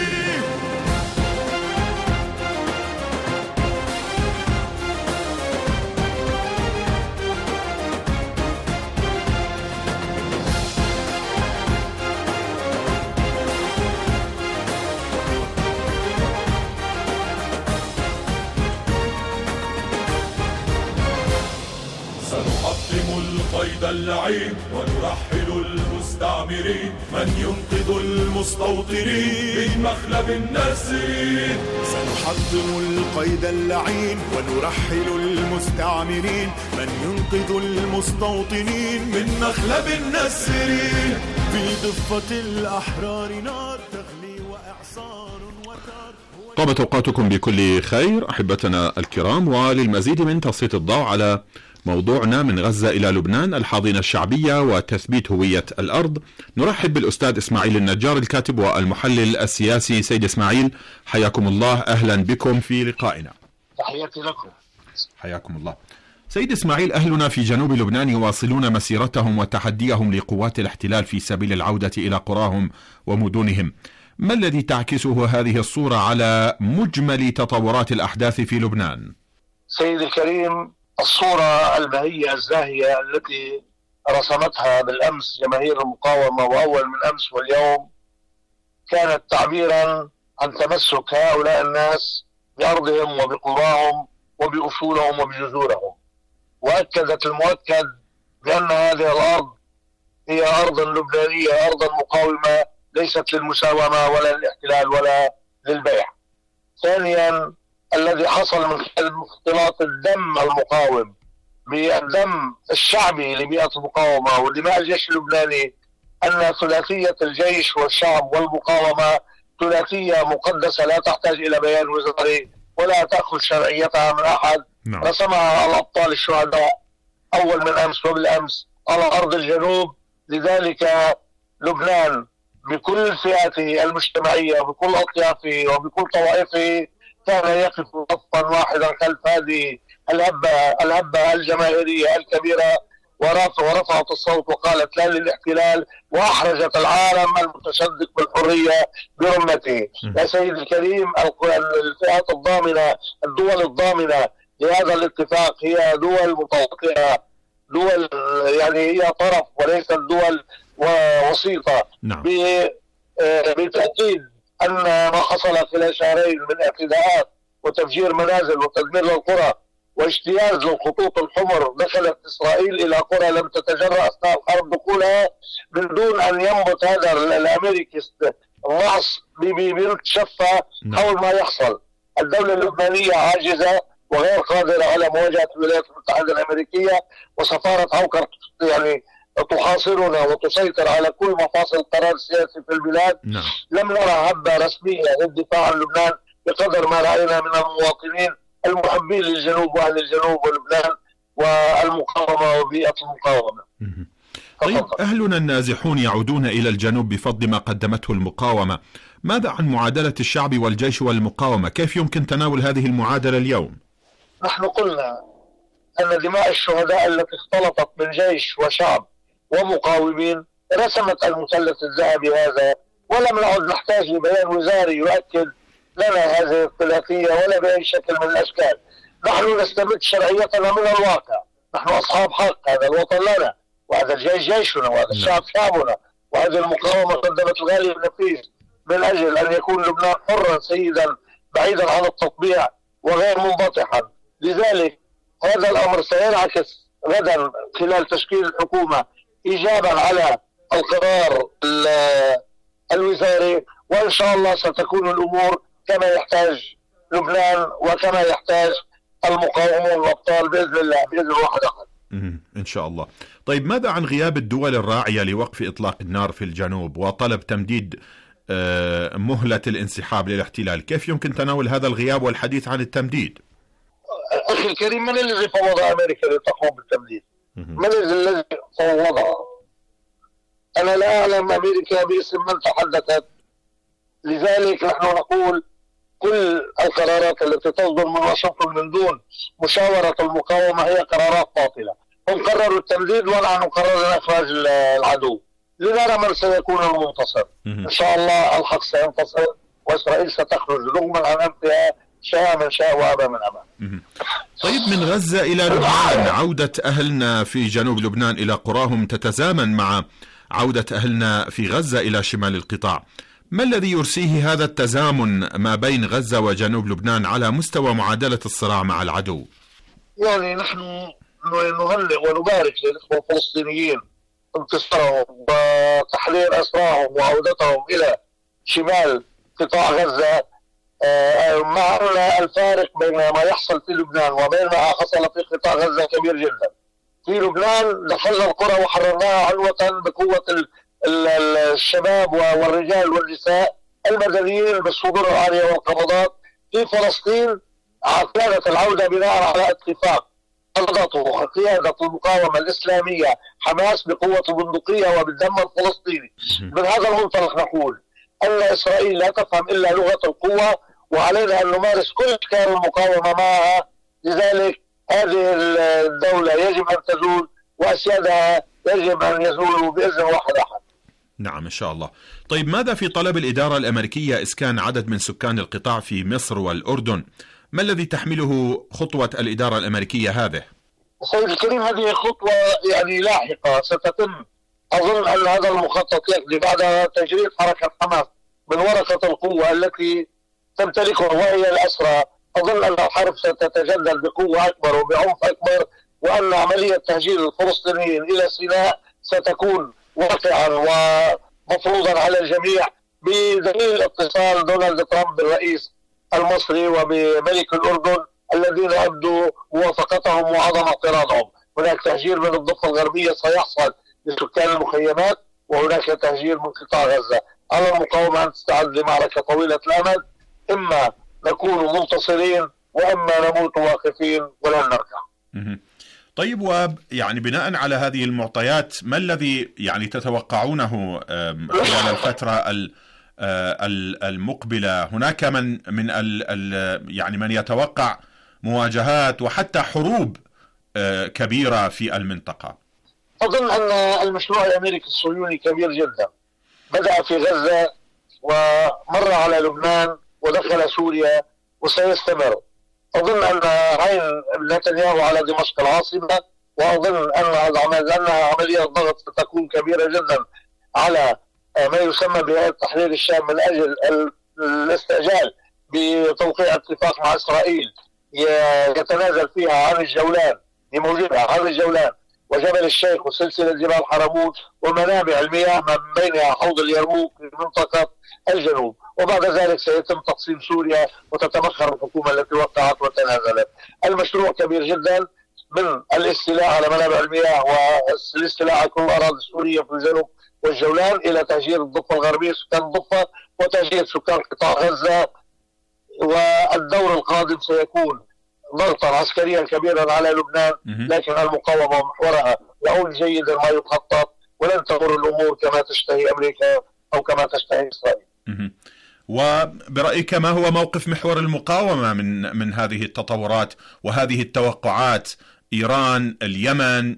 [SPEAKER 20] القيد اللعين ونرحل المستعمرين، من ينقذ المستوطنين من مخلب النسرين. سنحطم القيد اللعين ونرحل المستعمرين، من ينقذ المستوطنين من مخلب النسرين. في ضفة الأحرار نار تغلي وإعصار وتار.
[SPEAKER 13] طابت أوقاتكم بكل خير أحبتنا الكرام، وللمزيد من تسليط الضوء على موضوعنا من غزة إلى لبنان، الحاضنة الشعبية وتثبيت هوية الأرض، نرحب بالأستاذ إسماعيل النجار الكاتب والمحلل السياسي. سيد إسماعيل حياكم الله، أهلا بكم في لقائنا.
[SPEAKER 21] تحياتي لكم.
[SPEAKER 13] حياكم الله. سيد إسماعيل، أهلنا في جنوب لبنان يواصلون مسيرتهم وتحديهم لقوات الاحتلال في سبيل العودة إلى قراهم ومدنهم. ما الذي تعكسه هذه الصورة على مجمل تطورات الأحداث في لبنان؟
[SPEAKER 21] سيدي الكريم، الصورة البهية الزاهية التي رسمتها بالأمس جماهير المقاومة وأول من أمس واليوم كانت تعبيرا عن تمسك هؤلاء الناس بأرضهم وبقراهم وبأصولهم وبجذورهم، وأكدت المؤكد بأن هذه الأرض هي أرض لبنانية، أرض مقاومة ليست للمساومة ولا للاحتلال ولا للبيع. ثانيا، الذي حصل من خلال اختلاط الدم المقاوم بالدم الشعبي لبيئة المقاومة ودماء الجيش اللبناني، أن ثلاثية الجيش والشعب والمقاومة ثلاثية مقدسة لا تحتاج إلى بيان وزاري ولا تأخذ شرعيتها من أحد. رسمها الأبطال الشهداء أول من أمس وبالأمس على أرض الجنوب. لذلك لبنان بكل فئاته المجتمعية وبكل أطيافه وبكل طوائفه كان يقف صفا واحدا خلف هذه الهبة الجماهيرية الكبيرة، ورفعت الصوت وقالت لا للاحتلال، وأحرجت العالم المتشدق بالحرية برمته. يا سيد الكريم، الفئات الضامنة، الدول الضامنة لهذا الاتفاق هي دول متوقعة، دول يعني هي طرف وليست دول وسيطة. بالتأكيد أن ما حصل خلال شهرين من اعتداءات وتفجير منازل وتدمير للقرى واجتياز للخطوط الحمر، دخلت إسرائيل إلى قرى لم تتجرأ أثناء الحرب دخولها من دون أن ينبت هذا الأمريكي الرأس بيتشفى حول ما يحصل. الدولة اللبنانية عاجزة وغير قادرة على مواجهة الولايات المتحدة الأمريكية، وسفارة هوكر يعني تحاصرنا وتسيطر على كل مفاصل القرار السياسي في البلاد. لم نرى هبة رسمية للدفاع عن لبنان بقدر ما رأينا من المواطنين المحبين للجنوب وأهل الجنوب ولبنان والمقاومة وبيئة المقاومة.
[SPEAKER 13] طيب، أهلنا النازحون يعودون إلى الجنوب بفضل ما قدمته المقاومة. ماذا عن معادلة الشعب والجيش والمقاومة؟ كيف يمكن تناول هذه المعادلة اليوم؟
[SPEAKER 21] نحن قلنا أن دماء الشهداء التي اختلطت من جيش وشعب ومقاومين رسمت المثلث الذهبي هذا، ولم نعد نحتاج لبيان وزاري يؤكد لنا هذه الثلاثية ولا بأي شكل من الأشكال. نحن نستمد شرعيتنا من الواقع، نحن أصحاب حق، هذا الوطن لنا وهذا الجيش جيشنا وهذا الشعب شعبنا، وهذه المقاومة قدمت الغالي النفيس من أجل أن يكون لبنان حرا سيدا بعيدا عن التطبيع وغير منبطحا. لذلك هذا الأمر سينعكس غدا خلال تشكيل الحكومة إيجابا على القرار الوزاري، وإن شاء الله ستكون الأمور كما يحتاج لبنان وكما يحتاج المقاومون الأبطال بإذن الله، بإذن واحد أحد.
[SPEAKER 13] إن شاء الله. طيب ماذا عن غياب الدول الراعية لوقف إطلاق النار في الجنوب وطلب تمديد مهلة الانسحاب للاحتلال؟ كيف يمكن تناول هذا الغياب والحديث عن التمديد؟
[SPEAKER 21] أخي الكريم، من الذي فوض أمريكا لتقوم بالتمديد؟ من الذي فوضها؟ أنا لا أعلم أمريكا باسم من تحدثت. لذلك نحن نقول كل القرارات التي تصدر من واشنطن من دون مشاورة المقاومة هي قرارات باطلة. هم قرروا التمديد ونحن قررنا إخراج العدو، لنرى من سيكون المنتصر. إن شاء الله الحق سينتصر وإسرائيل ستخرج رغما عن أنفها، شاء من شاء وأبى من أبى.
[SPEAKER 13] طيب من غزة إلى لبنان، عودة أهلنا في جنوب لبنان إلى قراهم تتزامن مع عودة أهلنا في غزة إلى شمال القطاع. ما الذي يرسيه هذا التزامن ما بين غزة وجنوب لبنان على مستوى معادلة الصراع مع العدو؟
[SPEAKER 21] يعني نحن نهنئ ونبارك للإخوة الفلسطينيين انتصارهم وتحرير أسراهم وعودتهم إلى شمال قطاع غزة، مع أن الفارق بين ما يحصل في لبنان وبين ما حصل في قطاع غزة كبير جدا. في لبنان دخلنا القرى وحررناها عنوة بقوة الشباب والرجال والنساء المدنيين بالصدور العالية والقبضات. في فلسطين كانت العودة بناء على اتفاق قضته قيادة المقاومة الإسلامية حماس بقوة البندقية وبالدم الفلسطيني. من هذا المنطلق نقول أن إسرائيل لا تفهم إلا لغة القوة، وعلينا أن نمارس كل أشكال المقاومة معها. لذلك هذه الدولة يجب أن تزول وأسيادها يجب أن يزولوا بإذن واحد أحد.
[SPEAKER 13] نعم إن شاء الله. طيب ماذا في طلب الإدارة الأمريكية إسكان عدد من سكان القطاع في مصر والأردن؟ ما الذي تحمله خطوة الإدارة الأمريكية هذه؟
[SPEAKER 21] سيد الكريم، هذه خطوة يعني لاحقة ستتم. أظن أن هذا المخطط يقضي بعد تجريد حركة حماس من ورقة القوة التي تمتلكها وهي الأسرى. أظن أن الحرب ستتجدد بقوة أكبر وبعنف أكبر، وأن عملية تهجير الفلسطينيين إلى سيناء ستكون واقعا ومفروضا على الجميع، بدليل اتصال دونالد ترامب بالرئيس المصري وبملك الأردن الذين أبدوا موافقتهم وعدم اعتراضهم. هناك تهجير من الضفة الغربية سيحصل لسكان المخيمات، وهناك تهجير من قطاع غزة. على المقاومة أن تستعد لمعركة طويلة الأمد، إما نكون منتصرين وإما نموت واقفين ولن نرجع.
[SPEAKER 13] طيب، ويعني بناء على هذه المعطيات ما الذي يعني تتوقعونه خلال الفترة المقبلة؟ هناك من يعني من يتوقع مواجهات وحتى حروب كبيرة في المنطقة.
[SPEAKER 21] أظن أن المشروع الأمريكي الصهيوني كبير جدا، بدأ في غزة ومر على لبنان ودخل سوريا وسيستمر. أظن أن عين نتنياهو على دمشق العاصمة، وأظن أنها عملية ضغط ستكون كبيرة جدا على ما يسمى بهيئة تحرير الشام من أجل الاستعجال بتوقيع اتفاق مع إسرائيل يتنازل فيها عن الجولان لموجبها عن الجولان وجبل الشيخ وسلسلة جبال حرموت ومنابع المياه من بينها حوض اليرموك في منطقة الجنوب. وبعد ذلك سيتم تقسيم سوريا وتتبخر الحكومة التي وقعت وتنازلت. المشروع كبير جدا، من الاستيلاء على منابع المياه والاستيلاء على كل الأراضي السورية في الجنوب والجولان إلى تهجير الضفة الغربية سكان الضفة وتهجير سكان قطاع غزة. والدور القادم سيكون ضغطا عسكريا كبيرا على لبنان، لكن المقاومة ومحورها يعود جيدا ما يخطط، ولن تمر الأمور كما تشتهي أمريكا أو كما تشتهي إسرائيل.
[SPEAKER 13] وبرأيك ما هو موقف محور المقاومة من هذه التطورات وهذه التوقعات؟ إيران، اليمن،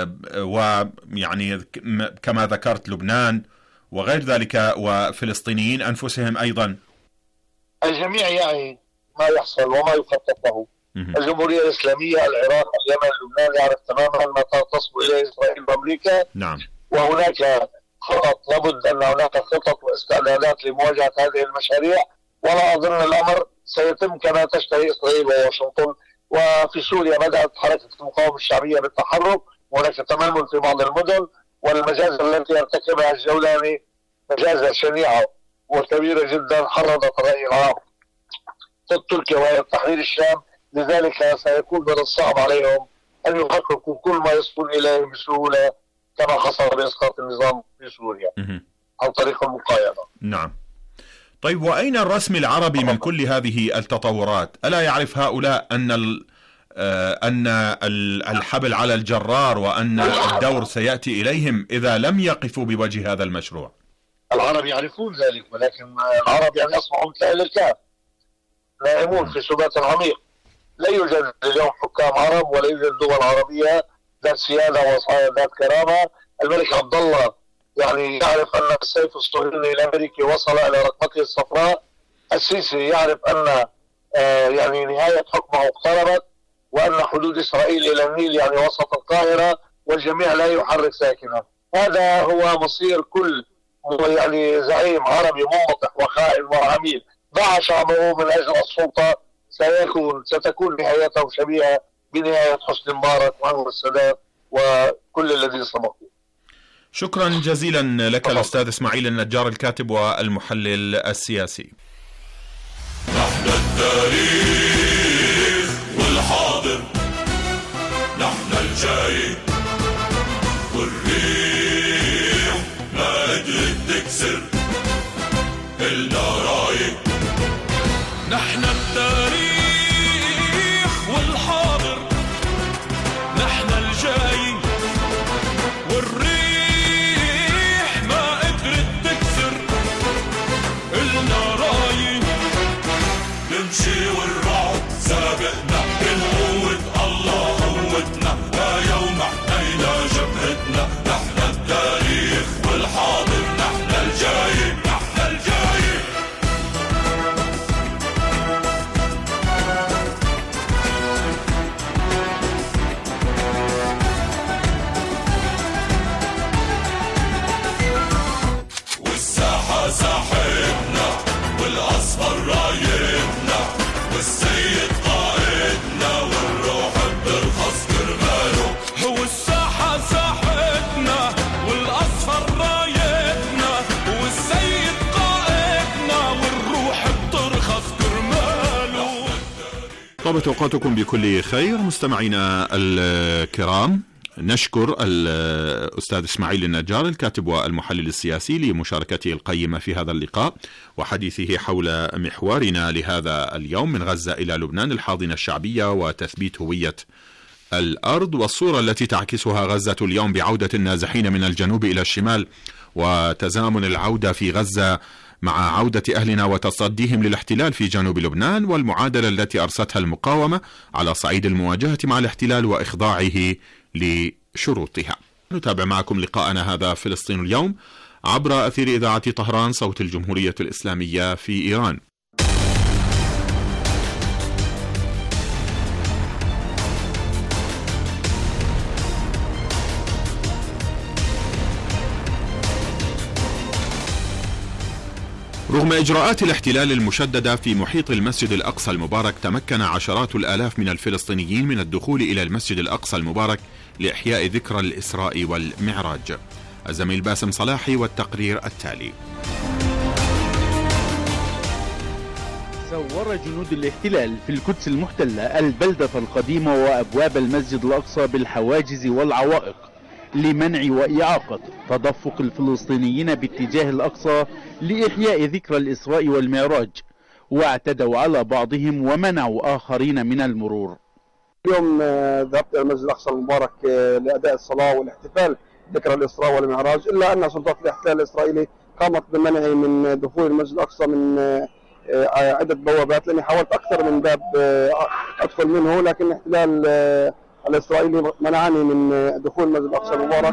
[SPEAKER 13] ويعني كما ذكرت لبنان وغير ذلك، وفلسطينيين أنفسهم أيضا.
[SPEAKER 21] الجميع يعي ما يحصل وما يخطط له. الجمهورية الإسلامية، العراق، اليمن، لبنان يعرف تماما ما تصبو إليه إسرائيل وأمريكا.
[SPEAKER 13] نعم.
[SPEAKER 21] وهناك خطط، لابد أن هناك خطط واستعدادات لمواجهة هذه المشاريع، ولا أظن الأمر سيتم كما تشتهي إسرائيل وواشنطن. وفي سوريا بدأت حركة المقاومة الشعبية بالتحرك، وهناك تململ في بعض المدن، والمجازر التي يرتكبها الجولاني مجازر شنيعة وكبيرة جدا حرضت الرأي العام ضد تركيا وهي تحرير الشام. لذلك سيكون من الصعب عليهم أن يحققوا كل ما يصلون إليه بسهولة كما حصل بإسقاط النظام في سوريا عن طريق المقايضة.
[SPEAKER 13] نعم. طيب، وأين الرسم العربي من كل هذه التطورات؟ ألا يعرف هؤلاء أن الحبل على الجرار وأن الدور سيأتي إليهم إذا لم يقفوا بوجه هذا المشروع؟
[SPEAKER 21] العرب يعرفون ذلك، ولكن العرب يعني أصبحوا مثل أهل الكهف نائمون في سبات عميق. لا يوجد اليوم حكام عرب ولا يوجد دول عربية ذات سيادة وذات كرامة. الملك عبد الله يعني يعرف أن السيف الصهيوني الأمريكي وصل إلى رقبته الصفراء. السيسي يعرف أن يعني نهاية حكمه اقتربت، وأن حدود إسرائيل إلى النيل يعني وسط القاهرة، والجميع لا يحرك ساكنا. هذا هو مصير كل يعني زعيم عربي منبطح وخائن وعميل ضاع شعبه من أجل السلطة. ستكون نهايته شبيهة بنهاية حسني مبارك وأنور السادات وكل الذين سبقوا.
[SPEAKER 13] شكرا جزيلا لك الأستاذ إسماعيل النجار، الكاتب والمحلل السياسي.
[SPEAKER 20] نحن التاريخ والحاضر، نحن الجاي والريح ما قدرت تكسر إلنا رايق. نحن التاريخ والحاضر، نحن الجاي والريح ما قدرت تكسر إلنا رايق. نمشي والرعد سابقنا بالقوة، الله قوتنا ويوم احتينا جبهتنا. نحن التاريخ والحاضر، نحن الجاي، نحن الجاي. والساحة ساحتنا والأصفر رايتنا والسيد قائدنا والروح بترخص كرماله. هو الساحة ساحتنا والأصفر رايتنا والسيد قائدنا والروح بترخص كرماله.
[SPEAKER 13] طابت أوقاتكم بكل خير مستمعينا الكرام. نشكر الأستاذ إسماعيل النجار الكاتب والمحلل السياسي لمشاركته القيمة في هذا اللقاء وحديثه حول محورنا لهذا اليوم من غزة إلى لبنان، الحاضنة الشعبية وتثبيت هوية الأرض، والصورة التي تعكسها غزة اليوم بعودة النازحين من الجنوب إلى الشمال وتزامن العودة في غزة مع عودة أهلنا وتصديهم للاحتلال في جنوب لبنان، والمعادلة التي أرستها المقاومة على صعيد المواجهة مع الاحتلال وإخضاعه لشروطها. نتابع معكم لقاءنا هذا فلسطين اليوم عبر أثير إذاعة طهران صوت الجمهورية الإسلامية في إيران. رغم إجراءات الاحتلال المشددة في محيط المسجد الأقصى المبارك، تمكن عشرات الآلاف من الفلسطينيين من الدخول إلى المسجد الأقصى المبارك لإحياء ذكرى الإسراء والمعراج. الزميل باسم صلاحي والتقرير التالي.
[SPEAKER 3] صور جنود الاحتلال في القدس المحتلة البلدة القديمة وأبواب المسجد الأقصى بالحواجز والعوائق لمنع وإعاقة تدفق الفلسطينيين باتجاه الأقصى لإحياء ذكرى الإسراء والمعراج، واعتدوا على بعضهم ومنعوا آخرين من المرور.
[SPEAKER 22] اليوم ذهبت إلى المسجد الأقصى المبارك لأداء الصلاة والاحتفال بذكرى الإسراء والمعراج، إلا أن سلطات الاحتلال الإسرائيلي قامت بمنعي من دخول المسجد الأقصى من عدة بوابات، لأني حاولت أكثر من باب أدخل منه، لكن الاحتلال الإسرائيلي منعني من دخول المسجد الأقصى المبارك.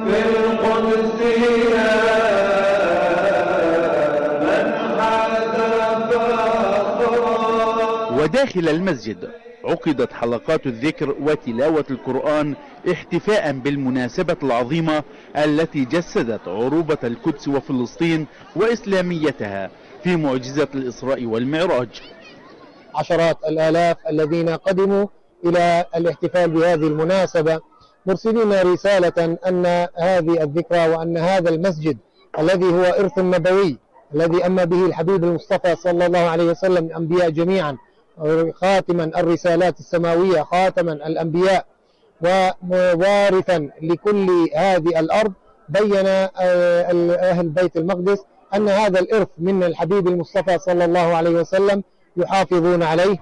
[SPEAKER 3] وداخل المسجد عقدت حلقات الذكر وتلاوة القرآن احتفاء بالمناسبة العظيمة التي جسدت عروبة القدس وفلسطين وإسلاميتها في معجزة الإسراء والمعراج.
[SPEAKER 23] عشرات الآلاف الذين قدموا إلى الاحتفال بهذه المناسبة مرسلين رسالة أن هذه الذكرى وأن هذا المسجد الذي هو إرث نبوي الذي أما به الحبيب المصطفى صلى الله عليه وسلم الأنبياء جميعا، خاتما الرسالات السماوية، خاتما الأنبياء ووارثا لكل هذه الأرض، بين أهل بيت المقدس أن هذا الإرث من الحبيب المصطفى صلى الله عليه وسلم يحافظون عليه.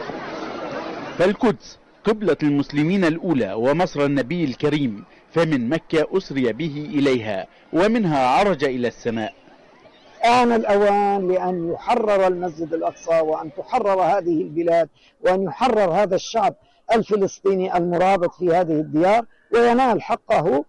[SPEAKER 3] فالقدس قبلة المسلمين الأولى ومصر النبي الكريم، فمن مكة أسري به إليها ومنها عرج إلى السماء.
[SPEAKER 4] آن الأوان لأن يحرر المسجد الأقصى، وأن تحرر هذه البلاد، وأن يحرر هذا الشعب الفلسطيني المرابط في هذه الديار وينال حقه.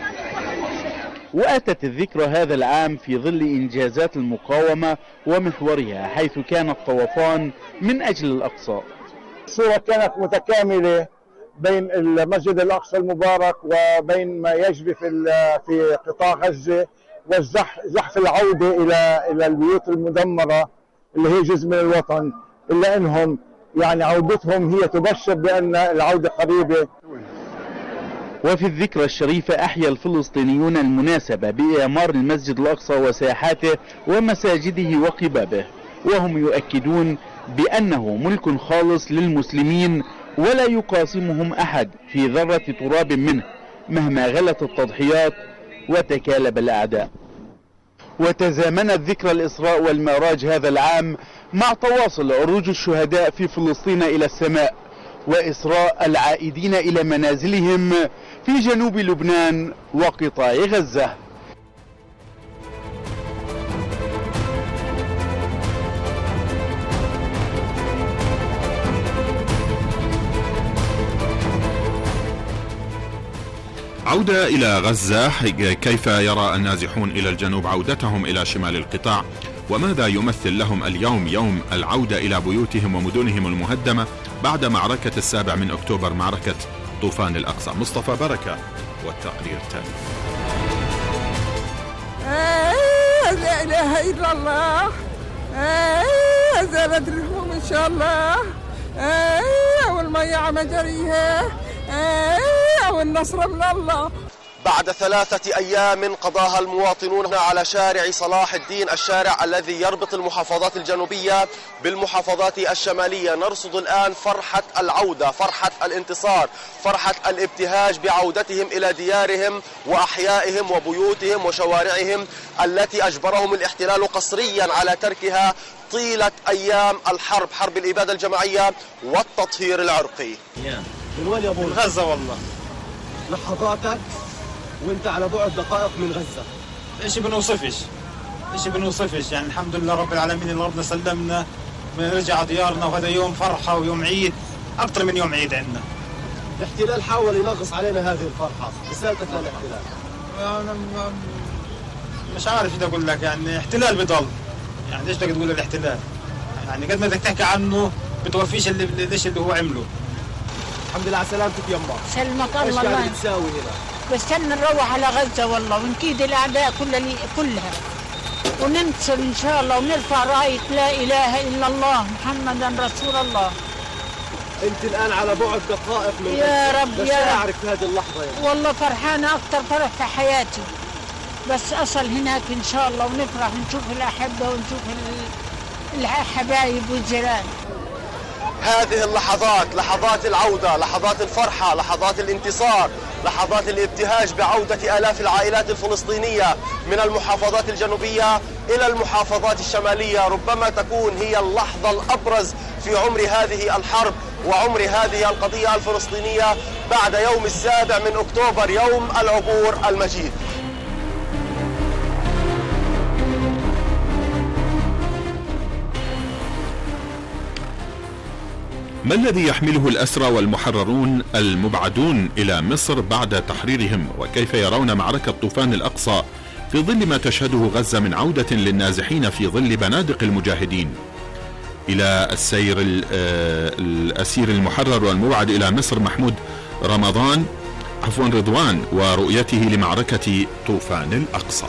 [SPEAKER 3] وأتت الذكرى هذا العام في ظل إنجازات المقاومة ومحورها، حيث كان الطوفان من أجل الأقصى.
[SPEAKER 4] الصورة كانت متكاملة بين المسجد الأقصى المبارك وبين ما يجري في قطاع غزة، والزحف العودة إلى البيوت المدمرة اللي هي جزء من الوطن، إلا أنهم يعني عودتهم هي تبشر بأن العودة قريبة.
[SPEAKER 3] وفي الذكرى الشريفة أحيا الفلسطينيون المناسبة بإعمار المسجد الأقصى وساحاته ومساجده وقبابه، وهم يؤكدون بأنه ملك خالص للمسلمين ولا يقاسمهم أحد في ذرة تراب منه مهما غلت التضحيات وتكالب الأعداء. وتزامنت ذكرى الإسراء والمعراج هذا العام مع تواصل عروج الشهداء في فلسطين إلى السماء، وإسراء العائدين إلى منازلهم في جنوب لبنان وقطاع غزة.
[SPEAKER 13] عودة إلى غزة، كيف يرى النازحون إلى الجنوب عودتهم إلى شمال القطاع؟ وماذا يمثل لهم اليوم يوم العودة إلى بيوتهم ومدنهم المهدمة بعد معركة 7 أكتوبر، معركة طوفان الأقصى؟ مصطفى بركة والتقرير التالي.
[SPEAKER 5] لا إله إلا الله، زادت رجلهم إن شاء الله، والمية على مجاريها، والنصر من الله.
[SPEAKER 6] بعد 3 أيام قضاها المواطنون على شارع صلاح الدين، الشارع الذي يربط المحافظات الجنوبية بالمحافظات الشمالية، نرصد الآن فرحة العودة، فرحة الانتصار، فرحة الابتهاج بعودتهم إلى ديارهم وأحيائهم وبيوتهم وشوارعهم التي أجبرهم الاحتلال قسريا على تركها طيلة أيام الحرب، حرب الإبادة الجماعية والتطهير العرقي.
[SPEAKER 24] من وين يا ابو؟ من غزة والله. لحظاتك وانت على بعد دقائق من غزة.
[SPEAKER 25] ايش بنوصفش يعني الحمد لله رب العالمين اللي ربنا سلمنا بنرجع ديارنا، وهذا يوم فرحة ويوم عيد أكثر من يوم عيد عندنا.
[SPEAKER 24] الاحتلال حاول ينغص علينا هذه الفرحة، رسالتك للاحتلال.
[SPEAKER 25] أنا مش عارف ايش اقول لك، يعني احتلال بضل، يعني ايش بدك تقول الاحتلال؟ يعني قد ما بدك تحكي عنه بتوفيش ليش اللي هو عمله.
[SPEAKER 24] الحمد لله على سلامتك يما.
[SPEAKER 26] سلمك الله.
[SPEAKER 24] ايش قاعد تساوي هنا؟
[SPEAKER 26] بس كنا نروح على غزة والله ونكيد الأعداء كلها وننتصر إن شاء الله، ونرفع راية لا إله إلا الله محمدا رسول الله.
[SPEAKER 24] أنت الآن على بعد دقائق من
[SPEAKER 26] يا رب
[SPEAKER 24] بس
[SPEAKER 26] يا
[SPEAKER 24] رب. أعرف هذه اللحظة يعني.
[SPEAKER 26] والله فرحانة أكثر فرح في حياتي، بس أصل هناك إن شاء الله ونفرح ونشوف الأحبة ونشوف الحبايب والجيران.
[SPEAKER 6] هذه اللحظات، لحظات العودة، لحظات الفرحة، لحظات الانتصار، لحظات الابتهاج بعودة آلاف العائلات الفلسطينية من المحافظات الجنوبية إلى المحافظات الشمالية، ربما تكون هي اللحظة الأبرز في عمر هذه الحرب وعمر هذه القضية الفلسطينية بعد يوم 7 أكتوبر، يوم العبور المجيد.
[SPEAKER 13] ما الذي يحمله الأسرى والمحررون المبعدون إلى مصر بعد تحريرهم؟ وكيف يرون معركة طوفان الأقصى في ظل ما تشهده غزة من عودة للنازحين في ظل بنادق المجاهدين؟ إلى السير الأسير المحرر والمبعد إلى مصر محمود رضوان ورؤيته لمعركة طوفان الأقصى.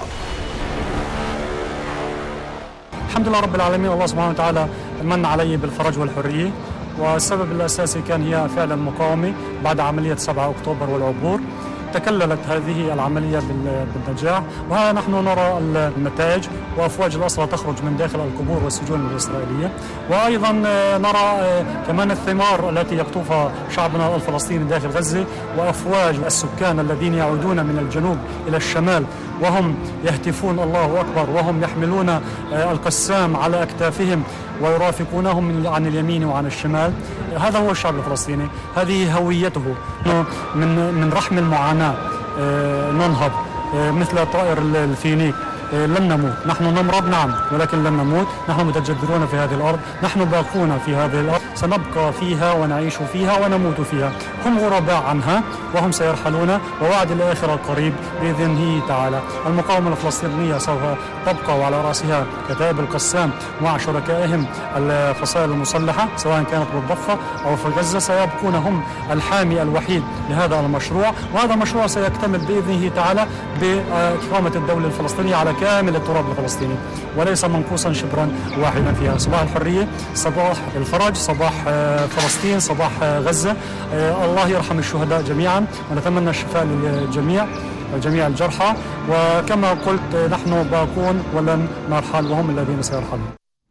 [SPEAKER 27] الحمد لله رب العالمين، الله سبحانه وتعالى من علي بالفرج والحرية، والسبب الأساسي كان هي فعل المقاومة بعد عملية 7 أكتوبر والعبور. تكللت هذه العملية بالنجاح، وها نحن نرى النتائج وأفواج الأسرى تخرج من داخل القبور والسجون الإسرائيلية، وأيضا نرى كمان الثمار التي يقطفها شعبنا الفلسطيني داخل غزة، وأفواج السكان الذين يعودون من الجنوب إلى الشمال وهم يهتفون الله أكبر، وهم يحملون القسام على أكتافهم ويرافقونهم عن اليمين وعن الشمال. هذا هو الشعب الفلسطيني، هذه هويته. من رحم المعاناة ننهض مثل طائر الفينيق، لن نموت. نحن نمرض نعم، ولكن لن نموت. نحن متجذرون في هذه الأرض، نحن باقون في هذه الأرض، سنبقى فيها ونعيش فيها ونموت فيها. هم غرباء عنها وهم سيرحلون، ووعد الآخرة القريب بإذنه تعالى. المقاومة الفلسطينية سوف تبقى وعلى رأسها كتائب القسام مع شركائهم الفصائل المسلحة، سواء كانت بالضفة أو في غزة، سيبقون هم الحامي الوحيد لهذا المشروع، وهذا المشروع سيكتمل بإذنه تعالى بإقامة الدولة الفلسطينية على كامل التراب الفلسطيني، وليس منقوصا شبرا واحدا فيها. صباح الحرية، صباح الفرج، صباح فلسطين، صباح غزة. الله يرحم الشهداء جميعا، ونتمنى الشفاء للجميع جميع الجرحى، وكما قلت نحن باقون ولن نرحل، وهم الذين سيرحلون.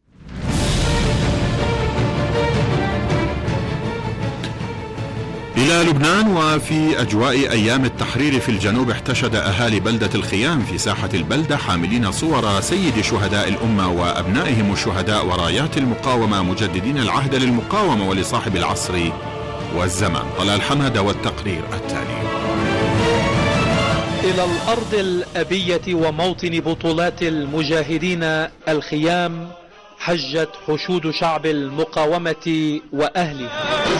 [SPEAKER 13] إلى لبنان، وفي أجواء أيام التحرير في الجنوب احتشد أهالي بلدة الخيام في ساحة البلدة حاملين صور سيد شهداء الأمة وأبنائهم الشهداء ورايات المقاومة، مجددين العهد للمقاومة ولصاحب العصر والزمان. طلال حمادة والتقرير التالي.
[SPEAKER 1] إلى الأرض الأبية وموطن بطولات المجاهدين الخيام حجت حشود شعب المقاومة وأهلها.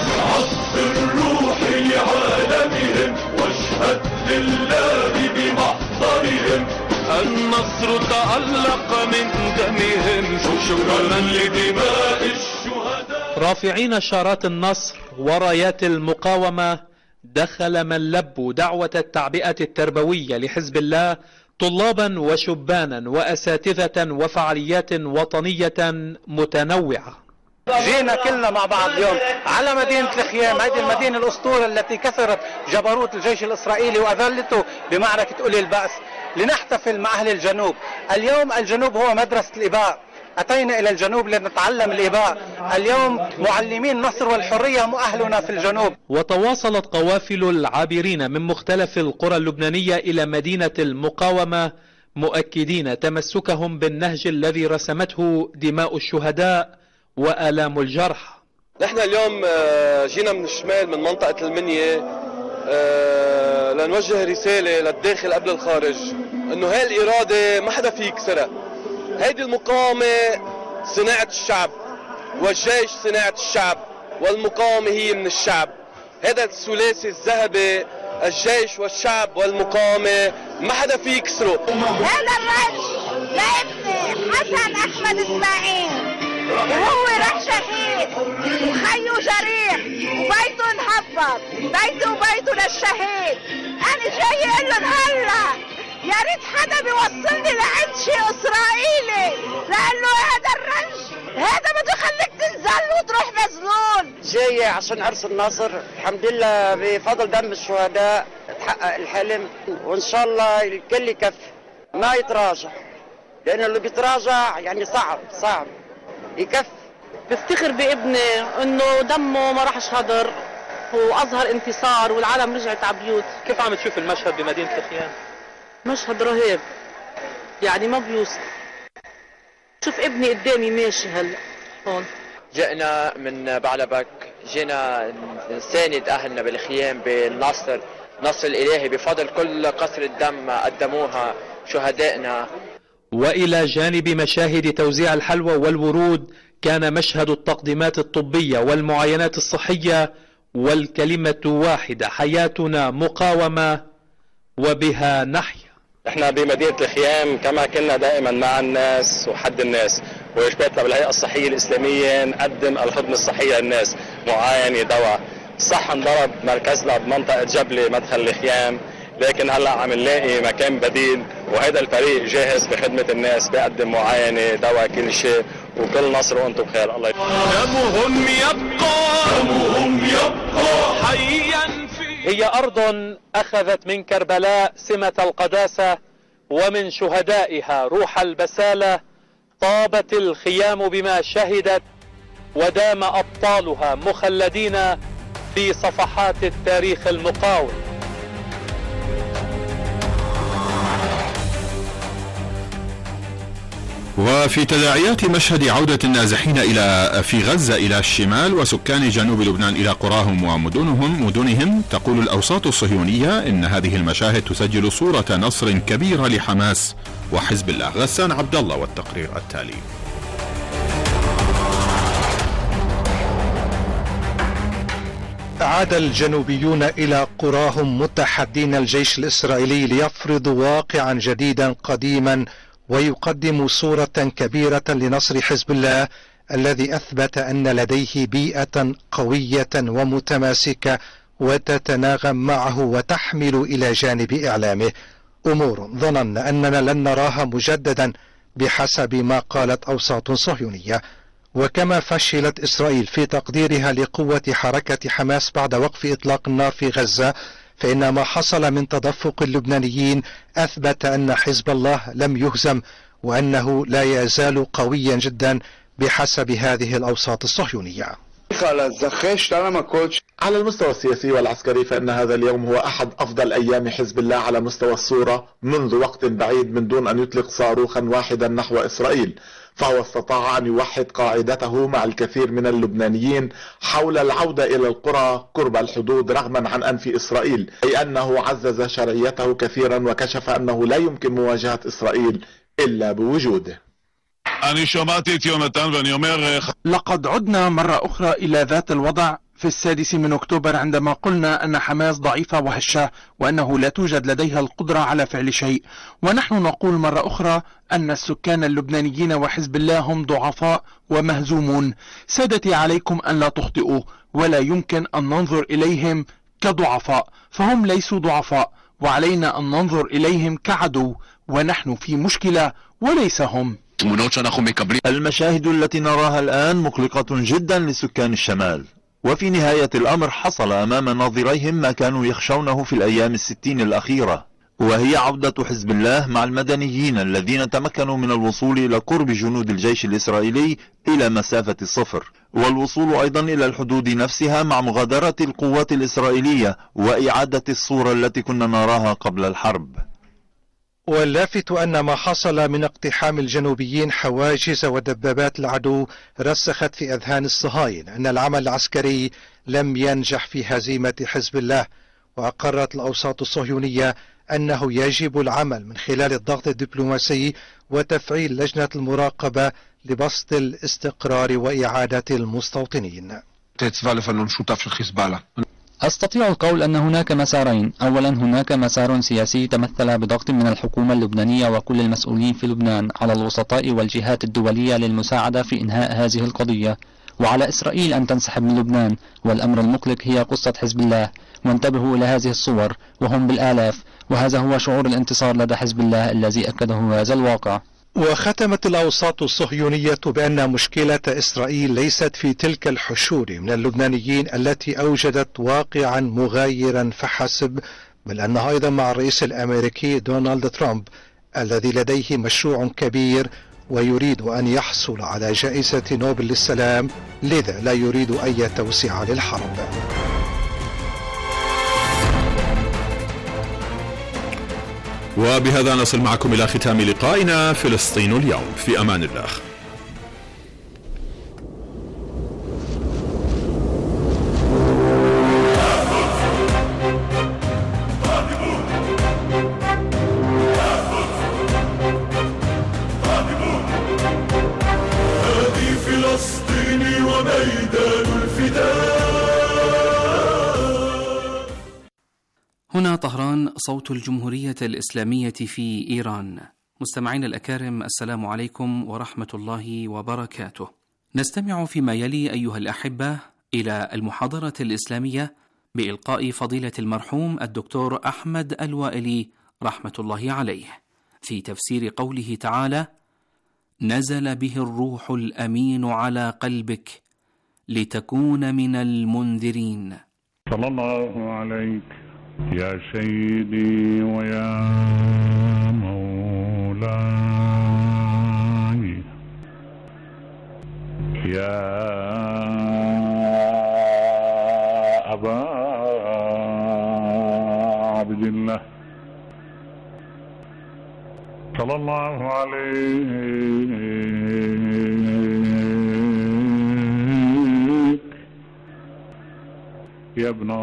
[SPEAKER 1] الروح لعالمهم واشهد لله بمحضرهم، النصر تألق من دمهم، شكرا لدماء الشهداء. رافعين شارات النصر ورايات المقاومة، دخل من لبوا دعوة التعبئة التربوية لحزب الله طلابا وشبانا وأساتذة وفعاليات وطنية متنوعة.
[SPEAKER 2] جينا كلنا مع بعض اليوم على مدينة الخيام، هذه المدينة الأسطورة التي كسرت جبروت الجيش الإسرائيلي وأذلته بمعركة أولي البأس، لنحتفل مع أهل الجنوب. اليوم الجنوب هو مدرسة الإباء، أتينا إلى الجنوب لنتعلم الإباء. اليوم معلمين النصر والحرية هم أهلنا في الجنوب.
[SPEAKER 1] وتواصلت قوافل العابرين من مختلف القرى اللبنانية إلى مدينة المقاومة، مؤكدين تمسكهم بالنهج الذي رسمته دماء الشهداء وآلام الجرحى.
[SPEAKER 6] نحن اليوم جينا من الشمال من منطقة المنية لنوجه رسالة للداخل قبل الخارج انه هاي الإرادة ما حدا فيه يكسرها. هيدي المقاومة صناعة الشعب، والجيش صناعة الشعب، والمقاومة هي من الشعب. هذا الثلاثي الذهبي، الجيش والشعب والمقاومة، ما حدا فيه يكسره.
[SPEAKER 16] هذا الرجل لابني حسن أحمد إسماعيل، وهو راح شهيد وخيه جريح وبيته انهبط، بيته وبيته للشهيد. أنا جاي أقول لهم هلا يا ريت حدا بيوصلني لعند شيء إسرائيلي، لأنه هذا الرجل هذا بده يخليك تنزل وتروح مذلول.
[SPEAKER 2] جاي عشان عرس النصر، الحمد لله بفضل دم الشهداء تحقق الحلم، وإن شاء الله الكل يكفي ما يتراجع، لأنه اللي بيتراجع يعني صعب يكفي.
[SPEAKER 7] بفتخر بابني انه دمه ما راحش هدر، واظهر انتصار والعالم رجعت على بيوت.
[SPEAKER 1] كيف عم تشوف المشهد بمدينة الخيام؟
[SPEAKER 7] مشهد رهيب، يعني ما بيوصف. شوف ابني قدامي ماشي هلا هون.
[SPEAKER 8] جئنا من بعلبك، جينا نساند اهلنا بالخيام بالنصر، نصر الالهي بفضل كل قطرة الدم قدموها شهدائنا.
[SPEAKER 1] وإلى جانب مشاهد توزيع الحلوى والورود، كان مشهد التقديمات الطبية والمعاينات الصحية، والكلمة واحدة: حياتنا مقاومة وبها نحيا.
[SPEAKER 9] احنا بمدينة الخيام كما كنا دائما مع الناس وحد الناس، واجباتنا بالهيئة الصحية الإسلامية نقدم الخدمة الصحية للناس، معاينة، دواء. صح انضرب مركزنا بمنطقة جبلة مدخل الخيام، لكن هلا عم نلاقي مكان بديل، وهذا الفريق جاهز بخدمة الناس، بيقدم معاينة، دواء، كل شيء، وكل نصر وانتم بخير. الله يبارك.
[SPEAKER 20] دمهم يبقى حيا في
[SPEAKER 1] هي أرض أخذت من كربلاء سمة القداسة ومن شهدائها روح البسالة. طابت الخيام بما شهدت ودام أبطالها مخلدين في صفحات التاريخ المقاوم.
[SPEAKER 13] وفي تداعيات مشهد عودة النازحين في غزة إلى الشمال وسكان جنوب لبنان إلى قراهم ومدنهم، تقول الأوساط الصهيونية إن هذه المشاهد تسجل صورة نصر كبيرة لحماس وحزب الله. غسان عبد الله والتقرير التالي.
[SPEAKER 10] عاد الجنوبيون إلى قراهم متحدين الجيش الإسرائيلي ليفرضوا واقعا جديدا قديما ويقدم صورة كبيرة لنصر حزب الله الذي أثبت أن لديه بيئة قوية ومتماسكة وتتناغم معه وتحمل إلى جانب إعلامه أمور ظننا أننا لن نراها مجددا بحسب ما قالت أوساط صهيونية. وكما فشلت إسرائيل في تقديرها لقوة حركة حماس بعد وقف إطلاق النار في غزة، فإن ما حصل من تدفق اللبنانيين أثبت أن حزب الله لم يهزم وأنه لا يزال قويا جدا بحسب هذه الأوساط الصهيونية.
[SPEAKER 11] على المستوى السياسي والعسكري فإن هذا اليوم هو أحد أفضل أيام حزب الله على مستوى الصورة منذ وقت بعيد من دون أن يطلق صاروخا واحدا نحو إسرائيل، فهو استطاع أن يوحد قاعدته مع الكثير من اللبنانيين حول العودة إلى القرى قرب الحدود رغما عن أنف إسرائيل، أي أنه عزز شرعيته كثيرا وكشف أنه لا يمكن مواجهة إسرائيل إلا بوجوده.
[SPEAKER 12] لقد عدنا مرة أخرى إلى ذات الوضع في 6 أكتوبر عندما قلنا أن حماس ضعيفة وهشة وأنه لا توجد لديها القدرة على فعل شيء، ونحن نقول مرة أخرى أن السكان اللبنانيين وحزب الله هم ضعفاء ومهزومون. سادتي، عليكم أن لا تخطئوا، ولا يمكن أن ننظر إليهم كضعفاء، فهم ليسوا ضعفاء، وعلينا أن ننظر إليهم كعدو، ونحن في مشكلة وليس هم.
[SPEAKER 15] المشاهد التي نراها الآن مقلقة جدا لسكان الشمال، وفي نهاية الأمر حصل أمام ناظريهم ما كانوا يخشونه في الأيام 60 الأخيرة، وهي عودة حزب الله مع المدنيين الذين تمكنوا من الوصول إلى قرب جنود الجيش الإسرائيلي إلى مسافة 0، والوصول أيضا إلى الحدود نفسها مع مغادرة القوات الإسرائيلية وإعادة الصورة التي كنا نراها قبل الحرب.
[SPEAKER 10] واللافت أن ما حصل من اقتحام الجنوبيين حواجز ودبابات العدو رسخت في أذهان الصهاينة أن العمل العسكري لم ينجح في هزيمة حزب الله، وأقرت الأوساط الصهيونية أنه يجب العمل من خلال الضغط الدبلوماسي وتفعيل لجنة المراقبة لبسط الاستقرار وإعادة المستوطنين.
[SPEAKER 17] أستطيع القول أن هناك مسارين. أولا، هناك مسار سياسي تمثل بضغط من الحكومة اللبنانية وكل المسؤولين في لبنان على الوسطاء والجهات الدولية للمساعدة في إنهاء هذه القضية، وعلى إسرائيل أن تنسحب من لبنان. والأمر المقلق هي قصة حزب الله، وانتبهوا إلى هذه الصور وهم بالآلاف، وهذا هو شعور الانتصار لدى حزب الله الذي أكده هذا الواقع.
[SPEAKER 10] وختمت الأوساط الصهيونية بأن مشكلة إسرائيل ليست في تلك الحشود من اللبنانيين التي أوجدت واقعا مغايرا فحسب، بل أنها أيضا مع الرئيس الأمريكي دونالد ترامب الذي لديه مشروع كبير ويريد أن يحصل على جائزة نوبل للسلام، لذا لا يريد أي توسعة للحرب.
[SPEAKER 13] وبهذا نصل معكم إلى ختام لقائنا فلسطين اليوم. في أمان الله.
[SPEAKER 20] هذه فلسطين وميدان الفداء.
[SPEAKER 18] هنا طهران، صوت الجمهورية الإسلامية في إيران. مستمعين الأكارم، السلام عليكم ورحمة الله وبركاته. نستمع فيما يلي أيها الأحبة إلى المحاضرة الإسلامية بإلقاء فضيلة المرحوم الدكتور أحمد الوائلي رحمة الله عليه في تفسير قوله تعالى: نزل به الروح الأمين على قلبك لتكون من المنذرين.
[SPEAKER 3] صلى الله عليك يا سيدي ويا مولاي يا أبا عبد الله صلى الله عليك يا ابن